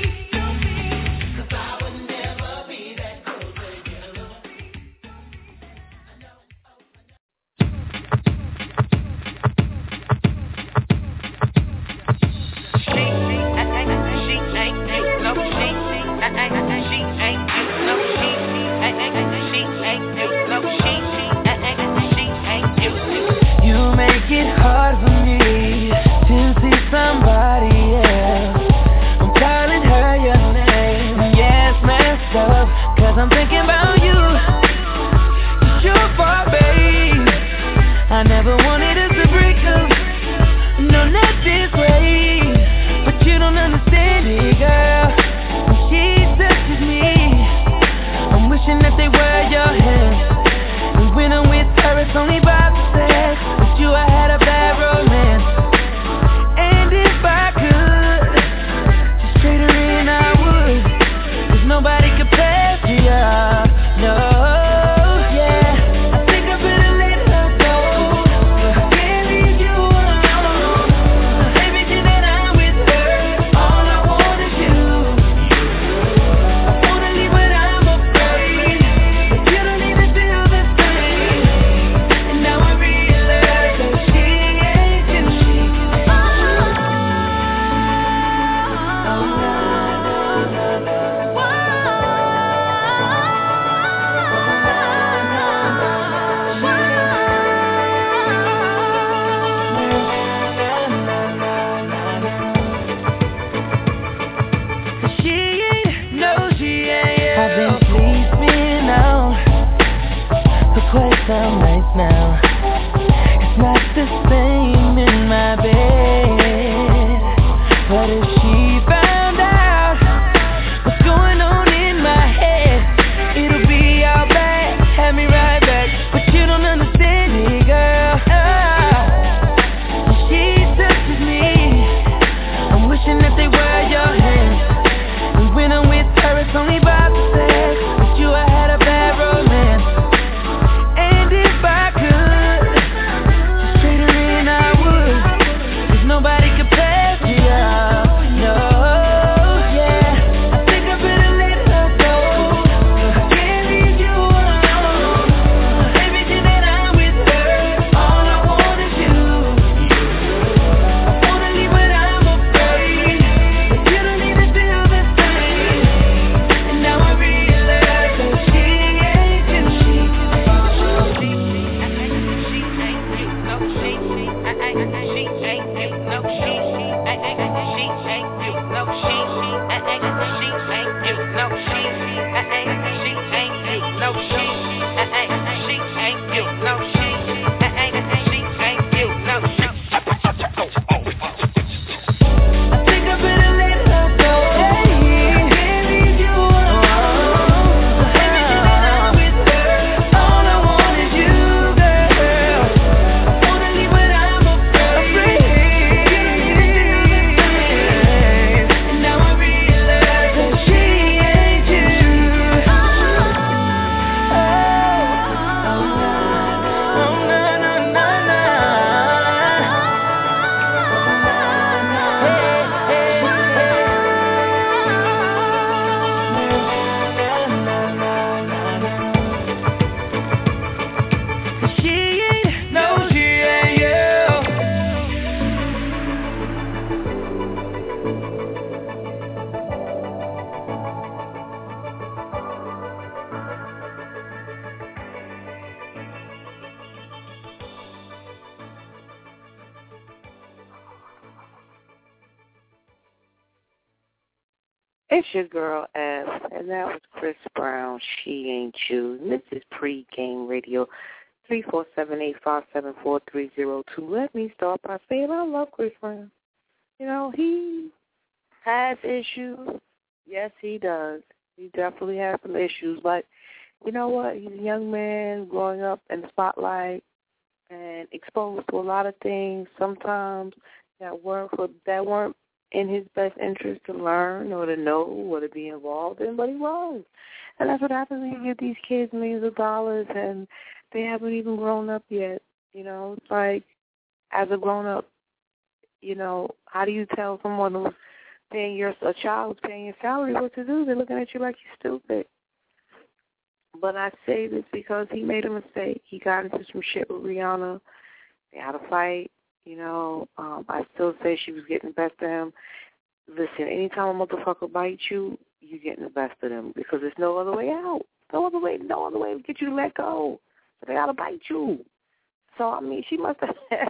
[SPEAKER 3] I'm thinking about you, cause you're far, babe. I never wanted us to break up, no, not this way. But you don't understand it, girl. When she touches me, I'm wishing that they were your hands. And when I'm with her, it's only by sex. With you, I had a bad romance. And if I could just trade her in, I would. Cause nobody could pay. Yeah, no, yeah. I think I better let her go. I can't leave you alone. Everything that I'm with her, all I want is you. I wanna leave but I'm afraid that you don't even feel the same. And now I realize that she ain't you. Oh, oh, no, no, no, no. Some nights now, it's not the same in my bed. But if she found out what's going on in my head, it'll be all bad, have me right back. But you don't understand it, girl. Oh, when she touches me, I'm wishing that they were your hands. And when I'm with her, it's only by the sex. With you, I had a bad romance. Nobody could pass you up, no, yeah. I think I better let her go. I can't leave you alone. Everything that I'm with her, all I want is you. I wanna leave but I'm afraid that you don't even feel the same. And now I realize that she ain't you. She ain't you. She ain't you. No, she ain't you. No, she ain't you. No, she ain't you. No, she ain't you. No, she ain't you. No, she ain't you. No, she ain't you. No, she. I think I better let her go. I can't leave you alone. Everything that I'm with her, all I want is you, girl. I wanna leave but I'm afraid. And now I realize that she ain't you. Oh, oh, oh, no, no, no, no. She ain't, no, she ain't you.
[SPEAKER 2] It's your girl F, and that was Chris Brown, She Ain't You. And this is Pre-Game Radio. three four seven, eight five seven, four three zero two. Let me start by saying I love Chris Brown. You know, he has issues. Yes, he does. He definitely has some issues. But you know what? He's a young man growing up in the spotlight and exposed to a lot of things sometimes that weren't for, that weren't in his best interest to learn or to know or to be involved in, but he was. And that's what happens when you give these kids millions of dollars and they haven't even grown up yet. You know, it's like, as a grown-up, you know, how do you tell someone who's paying your, a child who's paying your salary what to do? They're looking at you like you're stupid. But I say this because he made a mistake. He got into some shit with Rihanna. They had a fight. You know, um, I still say she was getting the best of him. Listen, anytime a motherfucker bites you, you're getting the best of them because there's no other way out. No other way, no other way to get you to let go. So they got to bite you. So, I mean, she must have had,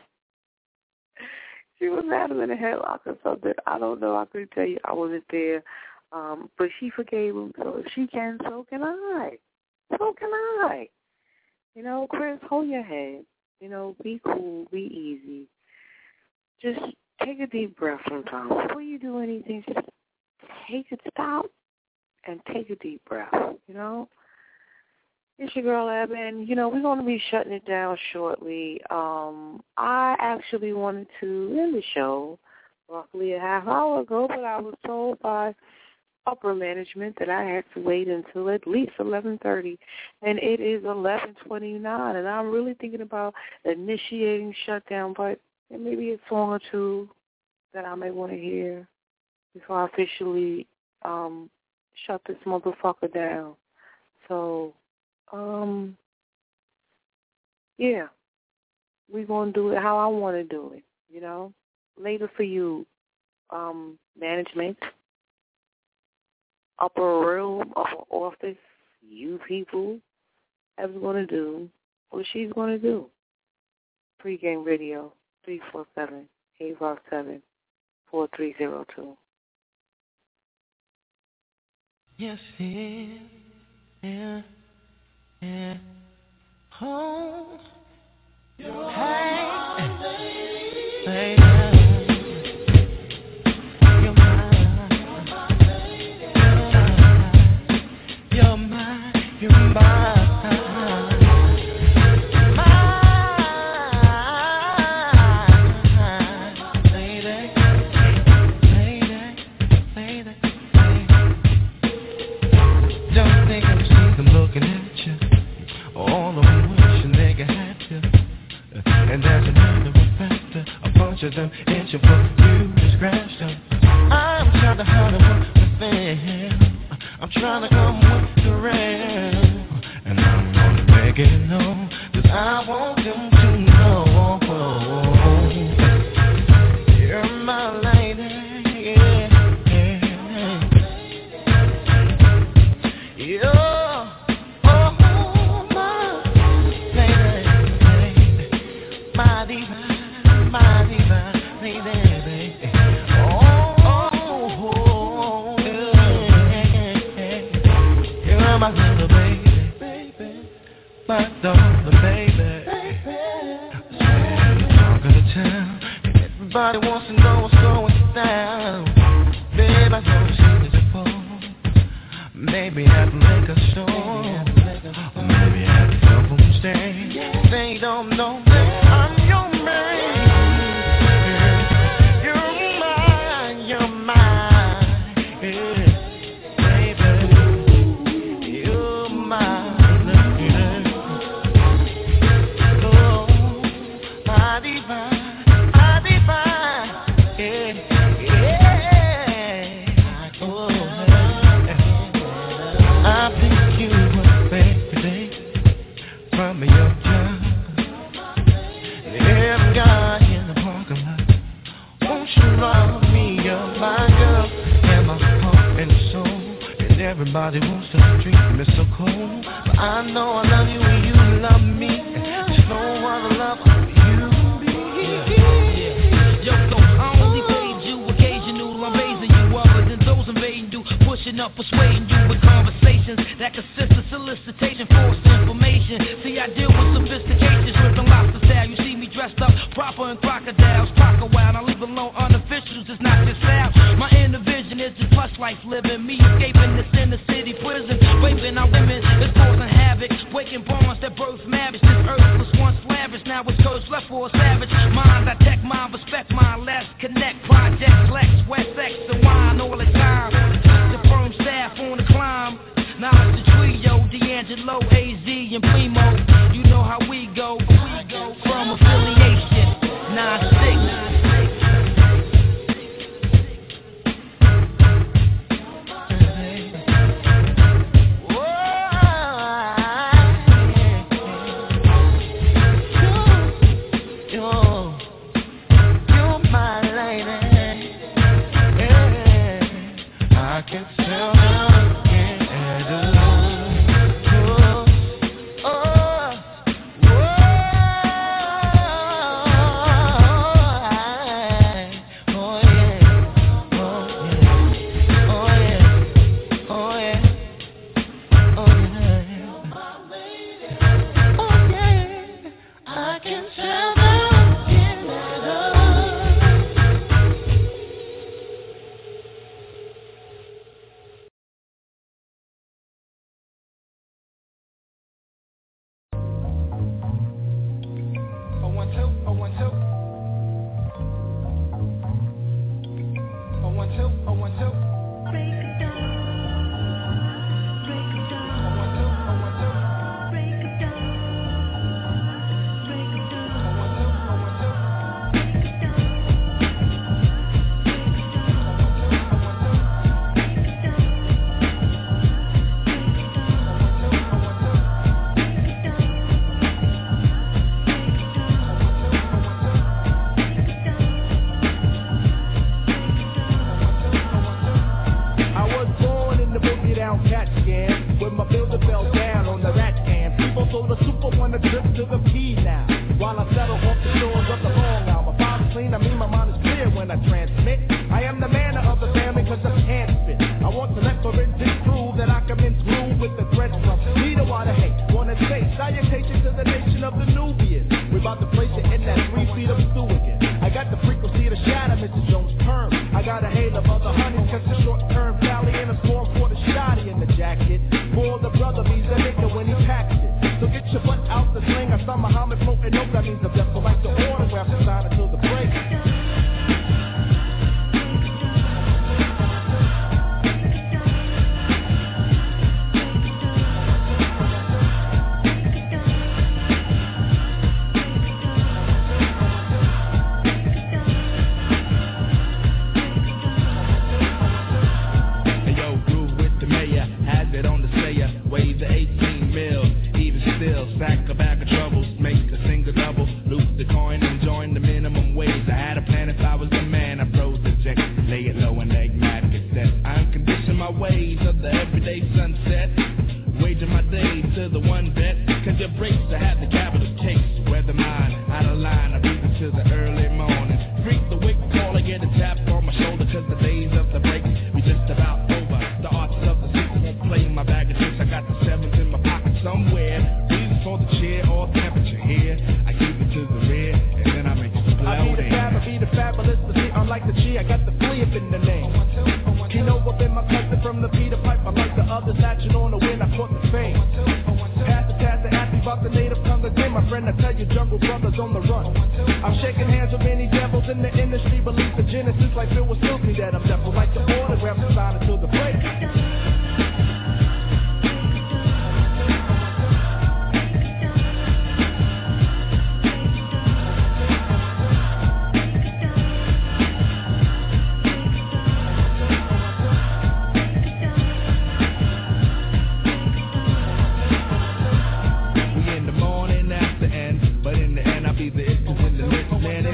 [SPEAKER 2] she was had him in a headlock or something. I don't know. I couldn't tell you. I wasn't there. Um, but she forgave him. So if she can, so can I. So can I. You know, Chris, hold your head. You know, be cool, be easy. Just take a deep breath sometimes. Before you do anything, just take a stop and take a deep breath, you know? It's your girl, Ab, and, you know, we're going to be shutting it down shortly. Um, I actually wanted to end the show roughly a half hour ago, but I was told by upper management that I had to wait until at least eleven thirty, and it is eleven twenty-nine, and I'm really thinking about initiating shutdown, but there may be a song or two that I may want to hear before I officially um, shut this motherfucker down. So, um, yeah, we're going to do it how I want to do it, you know. Later for you, um, management, upper room, upper office, you people, as we're going to do what she's going to do. Pre-game radio, three four seven, eight five seven, four three zero two.
[SPEAKER 6] Yes, yeah, yeah, yeah. Oh, hey, baby. You're mine, lady, lady, lady, lady. Don't think I'm sick, I'm looking at you. All of them wishing they could have you. And there's another factor, a bunch of them itching for you to scratch them. I'm trying to hide them within. I'm trying to come with the rain. And I'm gonna make it known, 'cause I want them to know you're my lady, yeah, yeah. You're, oh, my lady, my diva, my diva, lady, baby. Oh, oh, oh, yeah. You're my little baby, my darling baby. Talk of the town, everybody wants to know what's going down. Babe, I know she's a fool. Maybe I have to make a show, or maybe I have to help them stay. They don't know that I'm your man. You're mine, you're mine, yeah. Baby, you're mine. Everybody wants to treat me so cold, but I know I love you and you love me. There's no other love but you. Yeah, yeah. Yo, so I only paid you occasional. I'm raising you other than those invading you, pushing up, persuading you with conversations that consist of solicitation, false information. See, I deal with sophistication.
[SPEAKER 3] proper and crocodiles. Talk a while, now leave alone unofficials, it's not this out. My inner vision is just plush life living. Me escaping this inner city prison. Raping our women, it's causing havoc. Waking bonds that birth marriage. This earth was once lavish, now it's cursed, left for a savage. Mind, I tech mine, respect mine, let's connect. Project Lex, West X, the wine all the time. The firm staff on the climb. Now it's the trio, D'Angelo, A Z, and Primo. You know how we go, we go from affiliation, nine six.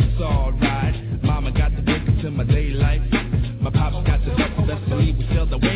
[SPEAKER 11] Mama got the ticket to my day life. My pops got the best believe we still the way.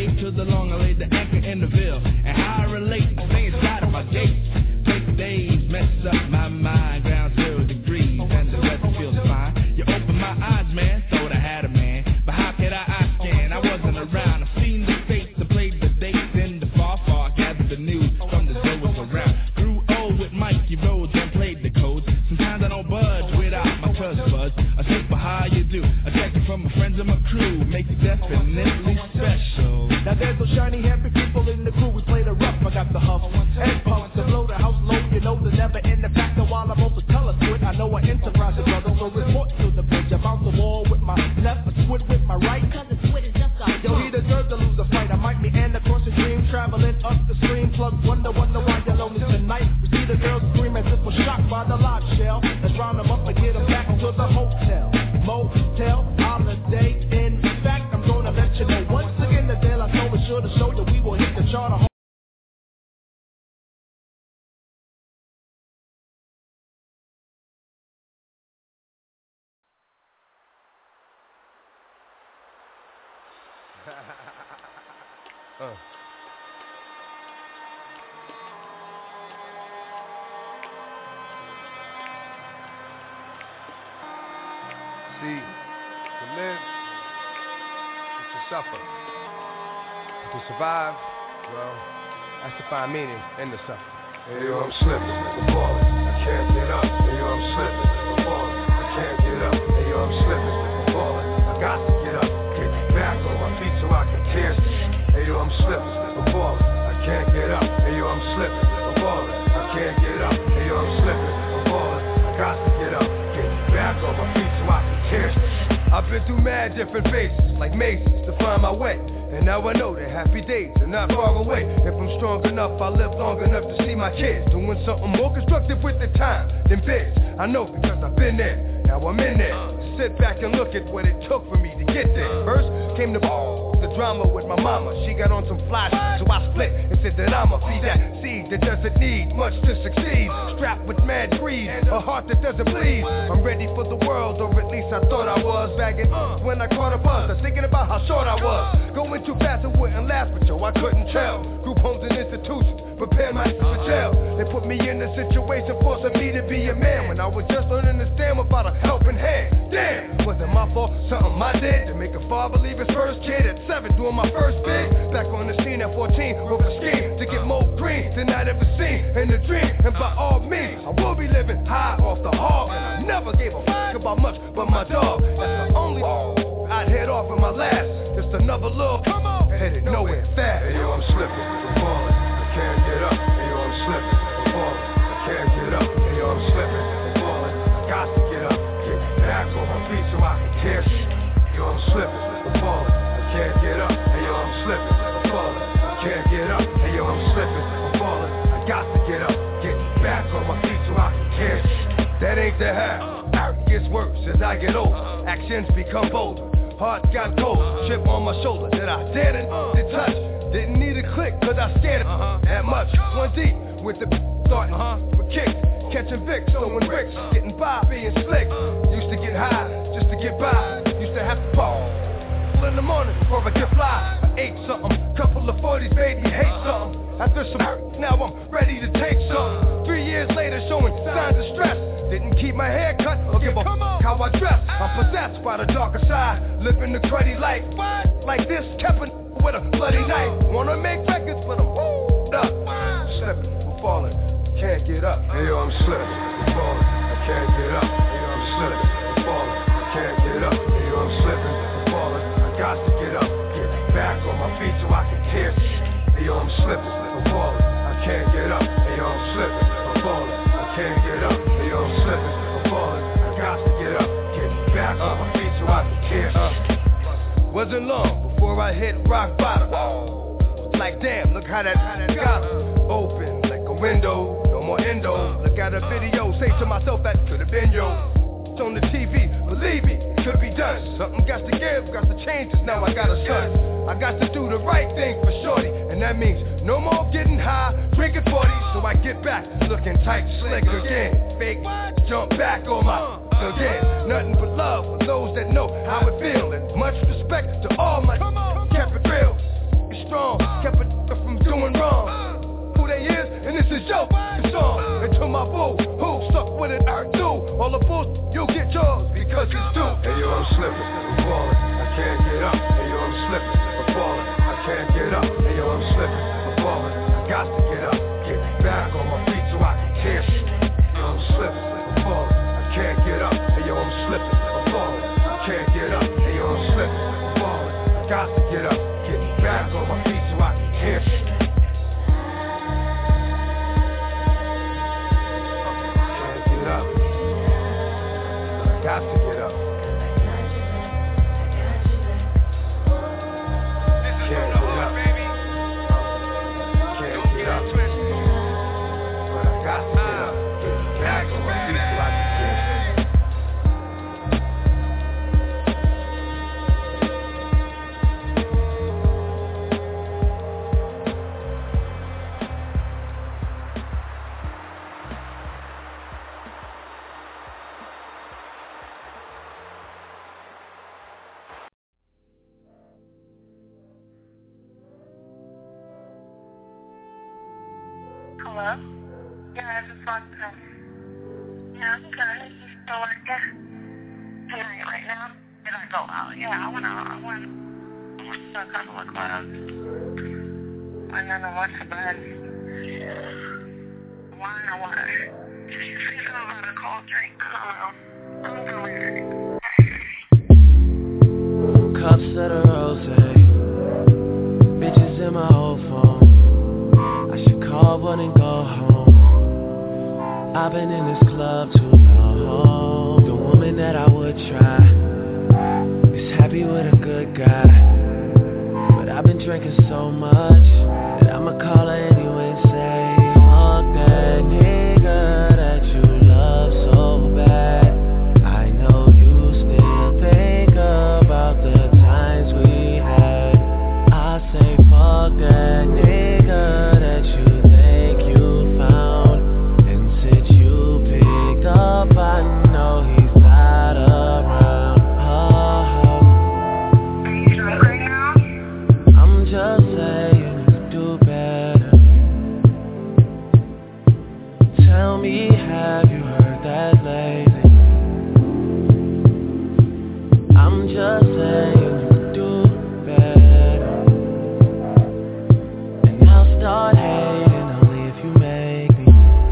[SPEAKER 17] from my friends and my crew makes it definitely special. Now there's no shiny happy people in the crew. We play the rough. I got the huff and puff to blow the house low. You know the never in the factor while I'm also tell us quit. I know I enterprise the brother, so report to the bridge. I bounce the wall with my left, I switch with my right. Cause the swit is just a yo, he deserves to lose a fight. I might be and across the dream, traveling up the stream. Plug wonder, wonder why you're lonely tonight. We see the girls scream as if we're shocked by the lot shell. Let's round them up and get them back to the hotel. Motel, holiday, in fact, I'm gonna let you know. Once again, the deal I told we should have showed you we will hit the chart.
[SPEAKER 20] uh. See, to live is to suffer. To survive, well, that's to find meaning in the suffering.
[SPEAKER 13] Hey yo, I'm slipping, I'm falling, I can't get up. Hey yo, I'm slipping, I'm falling, I can't get up. Hey yo, I'm slipping, I'm falling, I got to get up. Get back on my feet so I can tear. Hey yo, I'm slipping, I'm falling, I can't get up. Hey yo, I'm slipping, I'm falling, I can't get up. Hey yo, I'm slipping, I'm falling, I got to get up. Get back on my feet so I can tear.
[SPEAKER 20] I've been through mad different phases, like mazes, to find my way. And now I know that happy days are not far away. If I'm strong enough, I'll live long enough to see my kids doing something more constructive with the time than biz. I know because I've been there, now I'm in there. Sit back and look at what it took for me to get there. First came the the drama with my mama. She got on some fly shit, so I split and said that I'ma be that seed that doesn't need much to succeed. Strapped with mad greed, a heart that doesn't bleed. I'm ready for the world, or at least I thought I was. Bagging uh, when I caught a buzz, I was thinking about how short I was. Going too fast and wouldn't last, but yo, I couldn't tell. Group homes and institutions prepare my for jail. They put me in a situation forcing me to be a man when I was just learning to stand without a helping hand. Damn, was it my fault? Something I did to make a father leave his first kid at seven, doing my first big. Back on the scene at fourteen, broke a scheme to get more green than I'd ever seen in a dream. And by all means, I will be living high off the hog. And I never gave a fuck about much but my dog. That's the only I'd head off in my last. Just another little come on, headed nowhere fast.
[SPEAKER 13] Hey yo, I'm slipping, I'm falling, I can't get up. Hey yo, I'm slipping, I'm falling, I can't get up. Hey yo, I'm slipping, I'm falling, I got to get up. Get back on my feet so I can tear. Yo, I'm slipping, I'm falling, I can't get up. Hey yo, I'm slipping, I'm falling, I can't get up. Hey yo, I'm slipping, I'm falling, I got to get up. Get back on my feet so I can tear.
[SPEAKER 20] That ain't the how. It gets worse as I get older. Actions become bolder. Heart got cold, chip on my shoulder that I didn't to touch. Didn't need a click, cause I scared it uh-huh. that much. One deep with the starting uh-huh. for kicks. Catching Vicks, throwing bricks, getting by, being slick. Used to get high, just to get by. Used to have to pop in the morning before I get fly. I ate something, couple of forties, baby, hate something. After some hurt, now I'm ready to take something. Three years later, showing signs of stress. Didn't keep my hair cut or give a f*** how I dress. I'm possessed by the darker side, living the cruddy life. Like this, kept a with a bloody knife. Wanna make records, but I'm woo up. Slipping, I'm falling, can't get up.
[SPEAKER 13] Hey yo, I'm slipping, I'm falling, I can't get up. Hey yo, I'm slipping, I'm falling, I can't get up. Hey yo, I'm slipping, I'm falling, I got to get up. Get back on my feet so I can tear. Hey yo, I'm slipping, I'm falling, I can't get up. Hey yo, I'm slipping, I'm falling, I can't get up. Hey yo, I'm slipping, I'm falling, I got to get up. Get back on my feet so I can tear.
[SPEAKER 20] Uh, wasn't long before I hit rock bottom. Like damn, look how that, how that got open like a window. No more endo. Look at a video, say to myself that could have been yo. It's on the T V, believe me, it could be done. Something got to give, got to change, cause now I got a son. I got to do the right thing for shorty, and that means no more getting high, drinking forty. So I get back, looking tight, slick again. Fake, jump back on my again. Nothing but love for those that know how it feels. And much respect to all my kept it real. Be strong, kept it from doing wrong. Who they is, and this is your song. And to my boo, who stuck with it, I do. All the bulls, you'll get yours because it's due.
[SPEAKER 13] Hey yo, I'm slipping, I'm falling, I can't get up. Hey yo, I'm slipping, I'm falling, I can't get up. Hey yo, I'm slipping, I'm falling, I got to get up. Get back on my feet so I can tear. Yo, I'm slipping, I'm falling, I can't get up. Hey yo, I'm slipping, I'm falling, I can't get up. Hey yo,
[SPEAKER 20] got to get up, get back on my feet so I can hear shit. Can't get up, but I got to get up. Can't get up, can't get up, but I got to get up, get back on my feet so I can hear shit.
[SPEAKER 21] Hello? Yeah, I just walked in. Yeah, I'm good. You still working? Tonight, right now? Did I go out? Yeah, I went out. I went, I went to a couple of clubs. And then I went to bed. Why or what? Did you say something about a cold drink? I don't know. I'm weird.
[SPEAKER 4] Cups of the rose, bitches in my old phone. Call one and go home. I've been in this club too long. The woman that I would try is happy with a good guy, but I've been drinking so much that I'ma call her anyway and say, fuck that nigga that you love so bad. I know you still think about the times we had. I say fuck that nigga that you I know he's not around. Oh, are you drunk right now? I'm just saying you do better. Tell me, have you heard that lately? I'm just saying you do better. And I'll start hating only if you make me.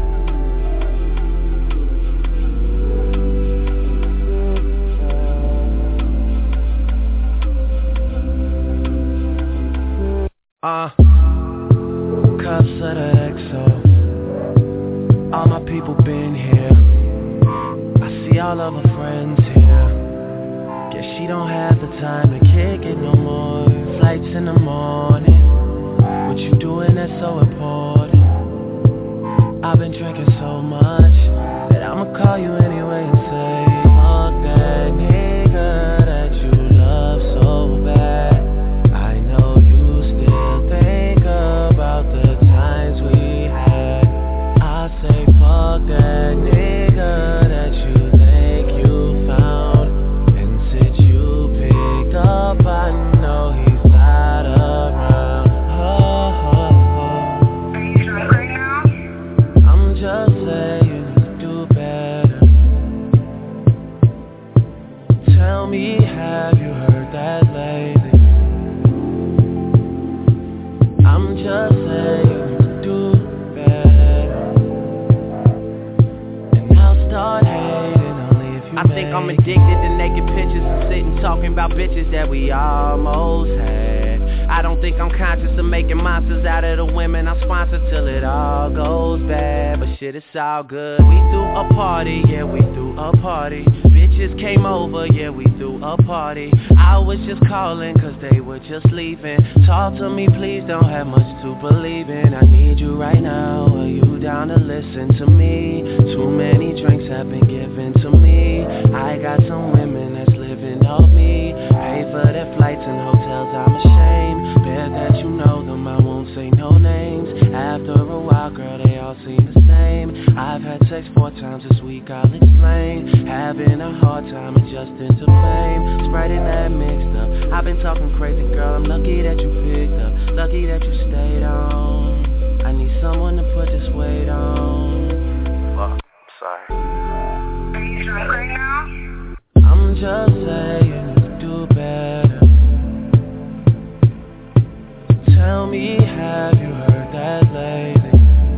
[SPEAKER 4] Uh, cups of the X O. All my people been here. I see all of her friends here. Guess she don't have the time to kick it no more. Flights in the morning. What you doing that's so important. I've been drinking so much that I'ma call you anyway and say, fuck that nigga that you love so bad. About the times we had. I say fuck that nigga that you think you found. And since you picked up, I know he's not around. Oh, oh, oh. Are you drunk right now? I'm just saying you do better. Tell me, have you heard that lately? I'm just saying you do better. And I'll start hating only if you I think I'm addicted to naked pictures and sitting talking about bitches that we almost had. I don't think I'm conscious of making monsters out of the women I sponsor till it all goes bad. But shit, it's all good. We threw a party, yeah, we threw a party. Bitches came over, yeah, we threw a party. I was just calling cause they were just leaving. Talk to me, please, don't have much to believe in. I need you right now, are you down to listen to me? Too many drinks have been given to me. I got some women that's living off me. Pay for their flights and hotels, I'm ashamed. Bet that you know them, I won't say no names. After a while, girl, they all seem the same. I've had sex four times this week, I'll explain. Having a hard time adjusting to fame. Sprite and that mixed up. I've been talking crazy, girl, I'm lucky that you picked up. Lucky that you stayed on. I need someone to put this weight on. Well, I'm sorry.
[SPEAKER 21] Are you drunk right now?
[SPEAKER 4] I'm just saying you do better. Tell me, have you heard that lately?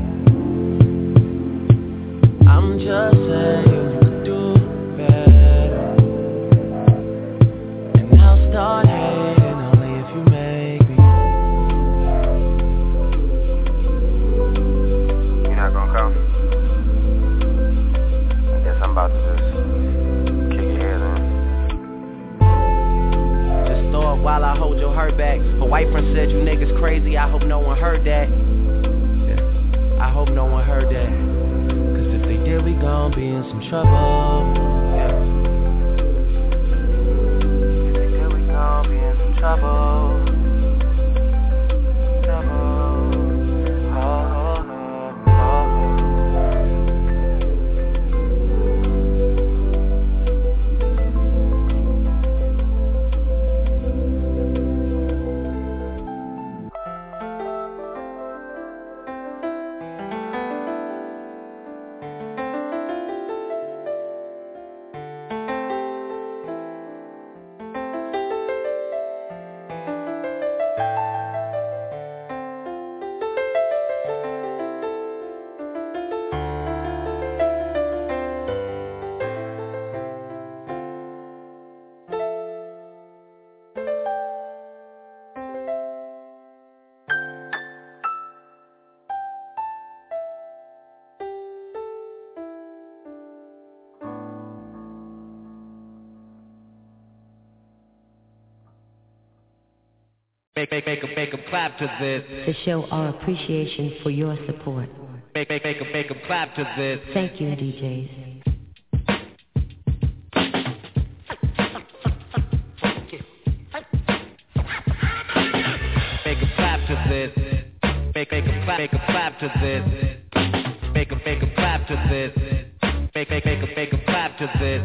[SPEAKER 4] I'm just saying you do better. And I'll start hating only
[SPEAKER 7] about to just kick your head in.
[SPEAKER 4] Just throw up while I hold your hurt back. My white friend said you niggas crazy, I hope no one heard that. Yeah. I hope no one heard that. Cause if they did, we gon' be in some trouble. Yeah. If they did, we gon' be in some trouble.
[SPEAKER 22] Make, make, make, make them clap to this.
[SPEAKER 23] To show our appreciation for your support.
[SPEAKER 22] Make, make, make them, make them clap to this.
[SPEAKER 23] Thank you, D Js.
[SPEAKER 22] Make them clap to this. Make, make them clap, make them clap to this. Make them, make them clap to this. Make, make, make them, make them clap to this.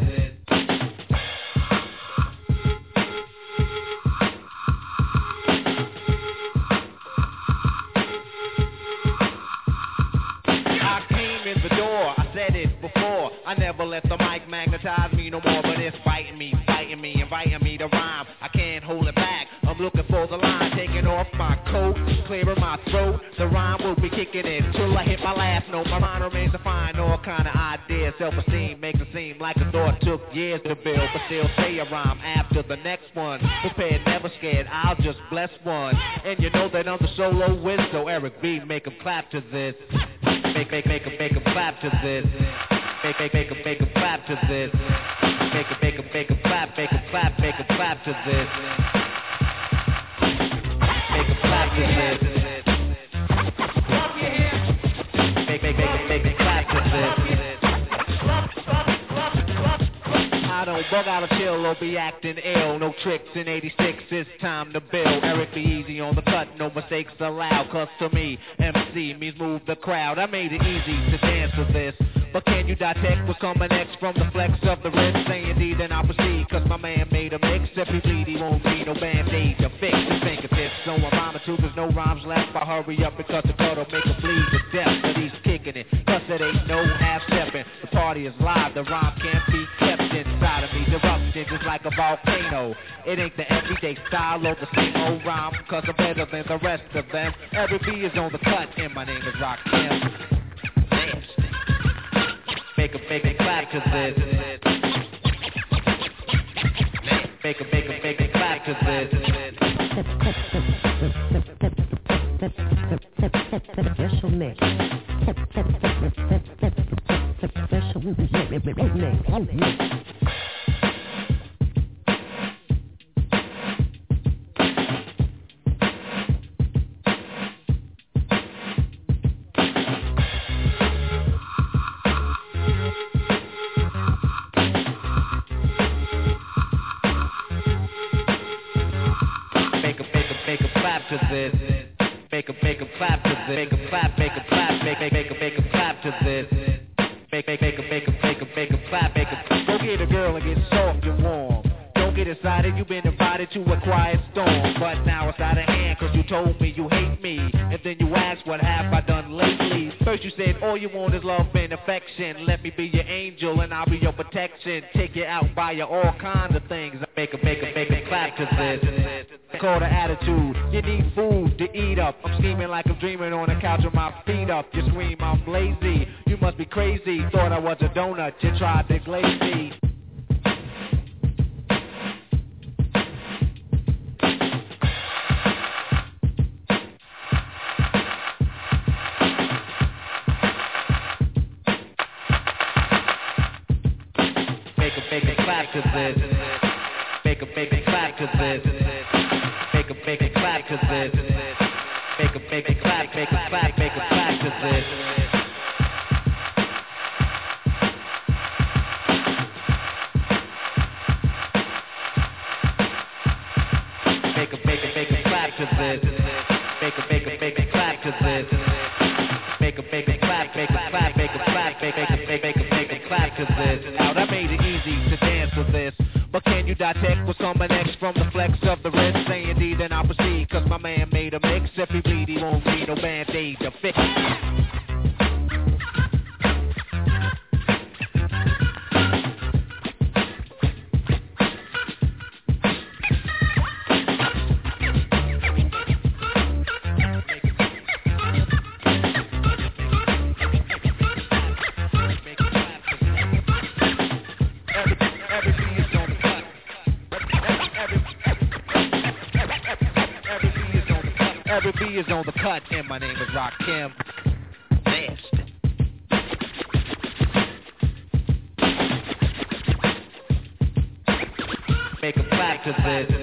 [SPEAKER 22] I never let the mic magnetize me no more, but it's biting me, fighting me, inviting me to rhyme. I can't hold it back, I'm looking for the line, taking off my coat, clearing my throat. The rhyme will be kicking in till I hit my last note. My mind remains to find all kind of ideas. Self-esteem makes it seem like a thought took years to build, but still say a rhyme after the next one. Prepared, never scared, I'll just bless one. And you know that I'm the solo whiz, so Eric B, make him clap to this. Make, make, make him, make him clap to this. Make, make, make him, make him clap to this. Make him, make him, make him clap, make him clap, make him clap to this. Make him clap to this. Make, make, make him, make him clap to this. I don't bug out of chill or be acting ill. No tricks in eighty-six, it's time to build. Eric be easy on the cut, no mistakes allowed. Cause to me, M C means move the crowd. I made it easy to dance to this. But can you detect what's coming next from the flex of the wrist? Say indeed, then I'll proceed, cause my man made a mix. If he bleed, he won't need no band-aid to fix his fingertips. So I'm rhyming too, there's no rhymes left. I hurry up because the cut'll make him bleed to death. But he's kicking it, cause it ain't no half-stepping. The party is live, the rhyme can't be kept inside of me. Erupting just like a volcano. It ain't the everyday style or the same old rhyme, cause I'm better than the rest of them. Every B is on the cut, and my name is Rakim. Make a, make a clap to this. Make a, make a, make a clap to this.
[SPEAKER 23] Special mix. Special mix.
[SPEAKER 22] To this. Make him, make him clap to this. Make him clap, make him clap, make, make, make him, make him clap to this. Make, make, make him, make him, make him, make him clap, make him. Go get a girl and get soft and warm. Don't get excited, you've been invited to a quiet storm. But now it's out of hand, cause you told me you hate me. And then you asked, what have I done lately? First you said, all you want is love and affection. Let me be your angel and I'll be your protection. Take you out, buy you all kinds of things. Make him, make him, make him clap to this. Call the attitude, you need food to eat up. I'm scheming like I'm dreaming on the couch with my feet up. You scream, I'm lazy, you must be crazy. Thought I was a donut, you tried to glaze me. make a, make a clap to this. Make a, make a clap to this. Make a, make a clap to this. Make a, make a clap, make a clap, make a clap to this. Make a, make a, make a clap to this. Make a, make a, make a clap to this. Make a, make a clap, make a clap, make a clap, make a, make a, make a, make a clap to this. Now that made it easy to dance with this. But can you dissect with someone next from the flex of the wrist? Say indeed, then I'll proceed, cause my man made a mix. If he bleed, he won't need no band-aid to fix it. Every B is on the cut, and my name is Rakim. Best. Make a clap to this.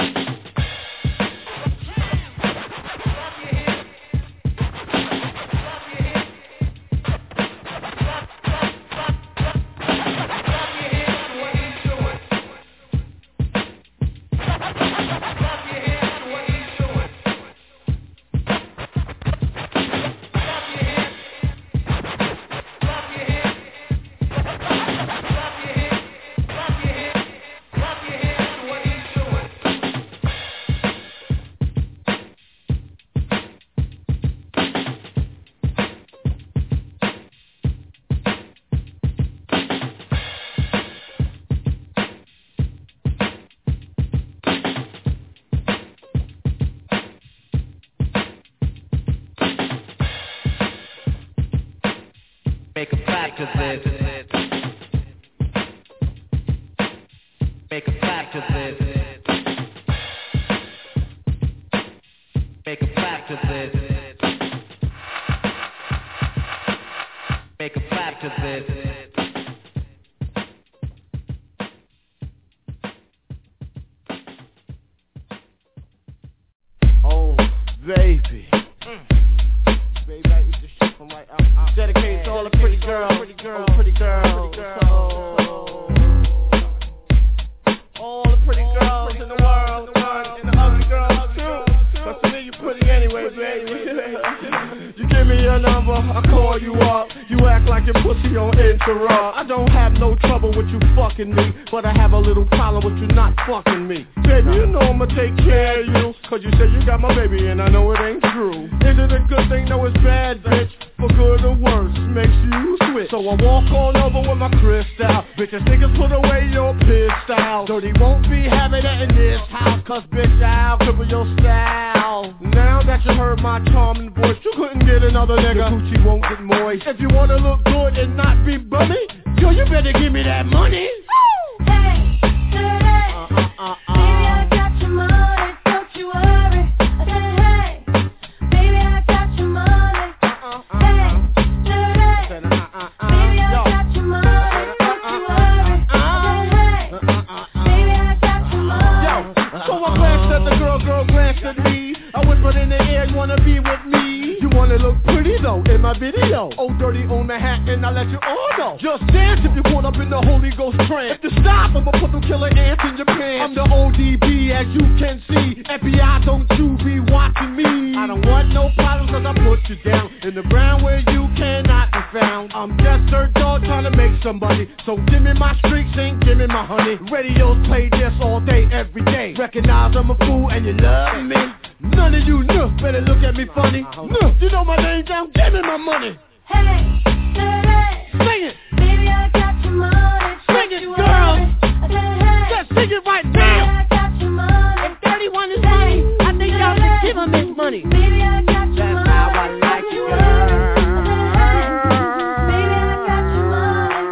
[SPEAKER 22] Make a clap to this. Make a clap to this. Make a clap to this. Make a clap to this.
[SPEAKER 5] Oh, baby. Baby, I eat this shit from right out. out Dedicated to all the pretty girls, pretty girls, oh, pretty girls, pretty girls. Oh. All the pretty girls in the world, and the ugly girls too. But to me, you pretty anyway, baby. You give me your number, I call you up. You act like your pussy on interrupt. I don't have no trouble with you fucking me, but I have a little problem with you not fucking me. Baby, you know I'ma take care of you, cause you said you got my baby and I know it ain't true. Is it a good thing? No, it's bad, bitch. For good or worse, makes you switch. So I walk on over with my crystal. Bitches, niggas, put away your pistol. Dirty won't be having it in this house, cause bitch, I'll cripple your style. Now that you heard my charming voice, you couldn't get another nigga. The Gucci won't get moist. If you wanna look good and not be bummy, yo, you better give me that money.
[SPEAKER 8] Hey, hey, hey. Uh, uh, uh, uh. Baby, I got your money, don't you worry. I said, hey, baby, I got your money. Uh, uh, hey, hey, hey. Uh, uh, uh, baby, I yo. got your money, don't you worry. I said, hey, uh, uh, uh, baby, I got your money.
[SPEAKER 5] Yo, so I glanced at the girl, girl glanced at me. I whispered in the air, you wanna be with me? You wanna look pretty though in my video. Oh, dirty on the hat and I let you all know. Just dance if you're caught up in the Holy Ghost trance. If you stop, I'ma put them killer ants in your pants. I'm the O D B as you can see. F B I, don't you be watching me. I don't want no problems cause I put you down in the ground where you cannot be found. I'm just a dog trying to make somebody. So give me my streaks and give me my honey. Radios play this all day, every day. Recognize I'm a fool and you love me. None of you know, better look at me funny. No, you know my name down, give me my money.
[SPEAKER 8] Hey, hey, hey.
[SPEAKER 5] Sing it.
[SPEAKER 8] Baby, I got your money.
[SPEAKER 5] Sing it, girl.
[SPEAKER 8] I said, hey.
[SPEAKER 5] Just sing it right now.
[SPEAKER 8] Baby, I got your money.
[SPEAKER 5] If thirty-one is money, I think y'all should give him his money.
[SPEAKER 8] Baby, I got your
[SPEAKER 5] That's
[SPEAKER 8] money.
[SPEAKER 5] how I like it, girl.
[SPEAKER 8] Baby, I got your money.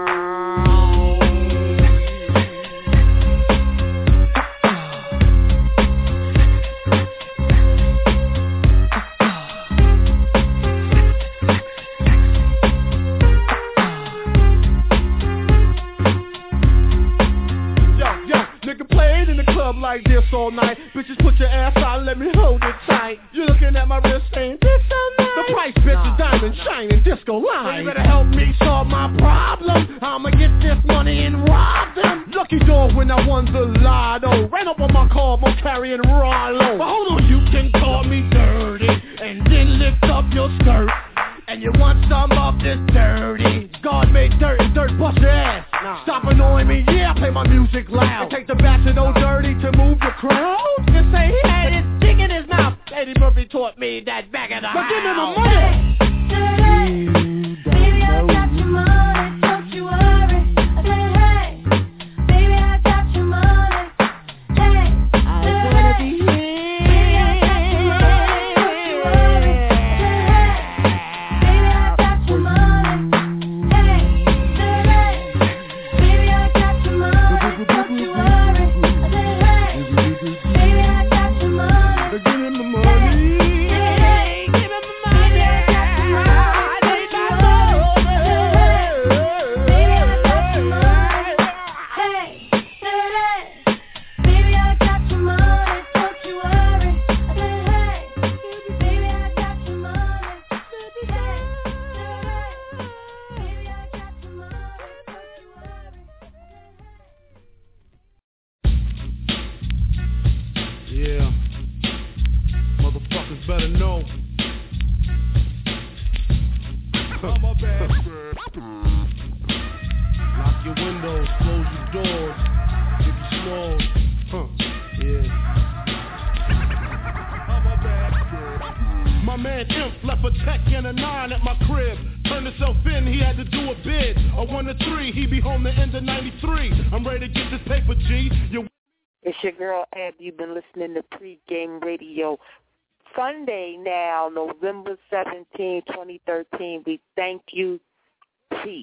[SPEAKER 5] like this all night. Bitches, put your ass out and let me hold it tight. You looking at my wrist ain't this so nice? The price, bitch, nah, is diamond nah, shining disco line. So you better help me solve my problem. I'ma get this money and rob them. Lucky dog when I won the lotto. Ran up on my car, I'm carrying Rollo. But hold on, you can call me dirty and then lift up your skirt. And you want some of this dirty? God made dirt and dirt bust your ass. Nah, Stop annoying me, yeah, I play my music loud. And take the back to no dirty to move the crowd. Just say he had his dick in his mouth. Eddie Murphy taught me that back of the but house. But give me the money.
[SPEAKER 8] Hey, baby, I got your money, don't you worry. I said, hey, baby, I got your money. Hey, I wanna be here.
[SPEAKER 2] You've been listening to Pregame Radio. Sunday now, November seventeenth, twenty thirteen. We thank you. Peace.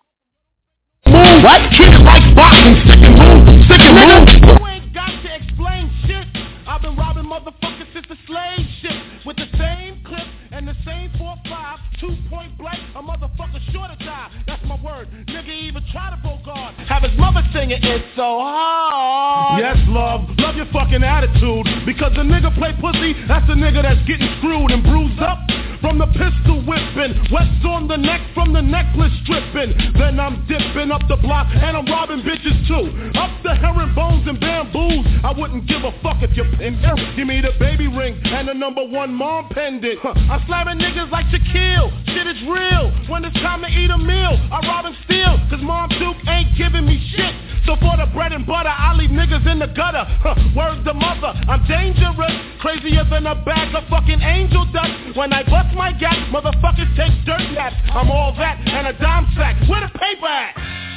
[SPEAKER 10] Move. What? Kick it like boxing. Stick and move. Stick and move. You ain't got to explain shit. I've been robbing motherfuckers since the slave ship. With the same clip and the same four five. Two point blank, a motherfucker sure to die. That's my word. Nigga even try to Bogart. Have his mother singing It's So Hard. Yes, love. Love your fucking attitude. Because the nigga play pussy, that's the nigga that's getting screwed and bruised up. From the pistol whipping, wets on the neck from the necklace stripping. Then I'm dipping up the block and I'm robbing bitches too. Up the herringbones and bamboos. I wouldn't give a fuck if you're pinned. Give me the baby ring and the number one mom pendant. Huh. I'm slamming niggas like Shaquille. Shit is real. When it's time to eat a meal, I rob and steal. Cause Mom Duke ain't giving me shit. So for the bread and butter, I leave niggas in the gutter. Huh. Word the mother, I'm dangerous. Crazier than a bag of fucking angel dust. When I bust my gap, motherfuckers take dirt naps. I'm all that and a dime sack. Where the paper at?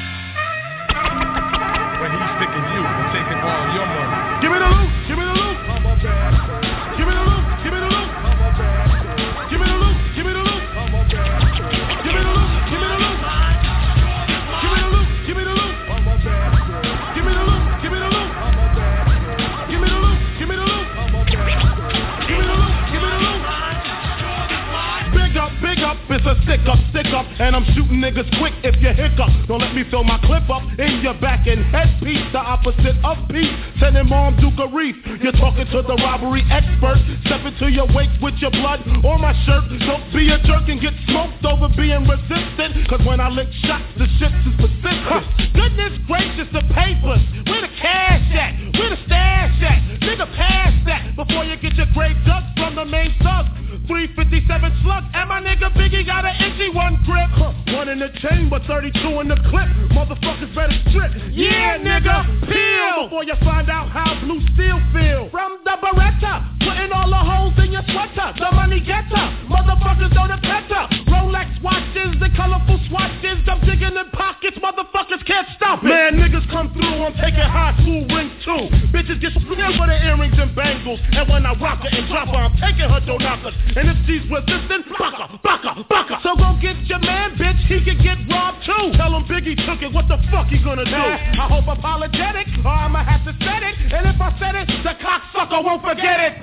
[SPEAKER 13] When he's sticking you and taking all your money.
[SPEAKER 10] Give me the loot, give me the loot. Give me the loot, give me the loot. Give me the loot, give me the loot. Give me the loot, give me the loot. Give me the loot, give me the loot. Give me the loot, give me the loot. Give me the loot, give me the loot. Give me the loot, give me the loot. Big up, big up, it's a stick up, stick up. And I'm shooting niggas quick if you hiccup. Don't let me fill my clip up in your back and headpiece. The opposite of peace. Sending Mom Duke a reef. You're talking to the robbery expert. Step into your wake with your blood or my shirt. Don't be a jerk and get smoked over being resistant. Cause when I lick shots, the shit is persistent. Huh. Goodness gracious, the papers. Where the cash at? Where the stash at? Nigga, pass that before you get your grave dug from the main thug. three fifty-seven slug, and my nigga Biggie got an itchy one grip. Huh. One in the chamber, thirty-two in the clip. Motherfuckers better strip. Yeah, nigga, peel before you find out how blue steel feel. From the Beretta, putting all the holes in your sweater. The money getter, motherfuckers know the better. Rolex watches, the colorful swatches. I'm digging in pockets, motherfuckers can't stop it. Man, niggas come through, I'm taking high school rings too. Bitches get screwed for the earrings and bangles. And when I rock her and drop her, I'm taking her door knockers. And if she's resistant, baka, baka, baka. So go get your man, bitch, he can get robbed too. Tell him Biggie took it, what the fuck he gonna do? I hope apologetic, or I'ma have to set it. And if I said it, the cocksucker won't forget it.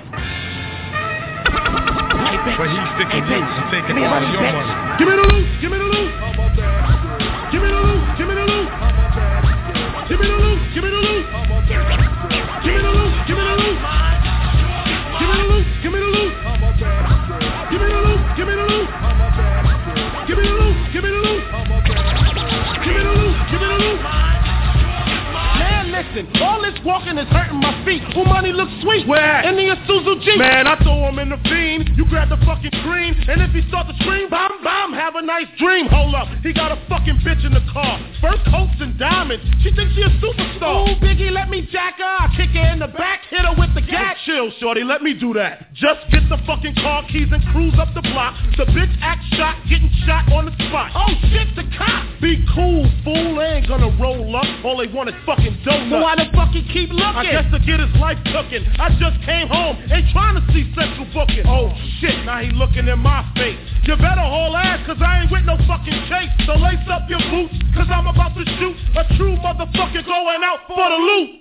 [SPEAKER 13] Hey, but he's sticking hey, you and taking all money, your money.
[SPEAKER 10] Give me the loot, give me the loot. Give me the loot, give me the loot. Give me the loot, give me the loot. Give me the loot. listen, all this walking is hurting my feet. Who money looks sweet? Where? In the Isuzu Jeep. Man, I throw him in the fiend. You grab the fucking cream, and if he start to scream, bam, bam, have a nice dream. Hold up, he got a fucking bitch in the car. First coats and diamonds. She thinks she a superstar. Ooh, Biggie, let me jack her. I kick her in the back, hit her with the gat. Hey, chill, shorty, let me do that. Just get the fucking car keys and cruise up the block. The bitch act shot, getting shot on the spot. Oh shit, the cop. Be cool, fool. They ain't gonna roll up. All they want is fucking donuts. So why the fuck he keep looking? I guess to get his life cooking. I just came home, ain't trying to see central booking. Oh shit, now he looking in my face. You better haul ass, cause I ain't with no fucking chase. So lace up your boots, cause I'm about to shoot a true motherfucker going out for the loot.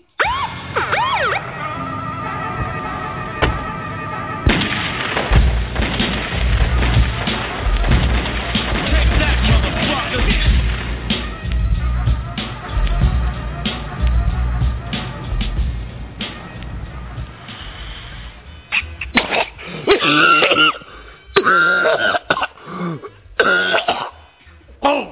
[SPEAKER 10] Take that, motherfucker. Oh.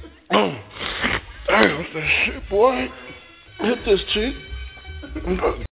[SPEAKER 10] Damn, that shit, boy. Hit this cheek.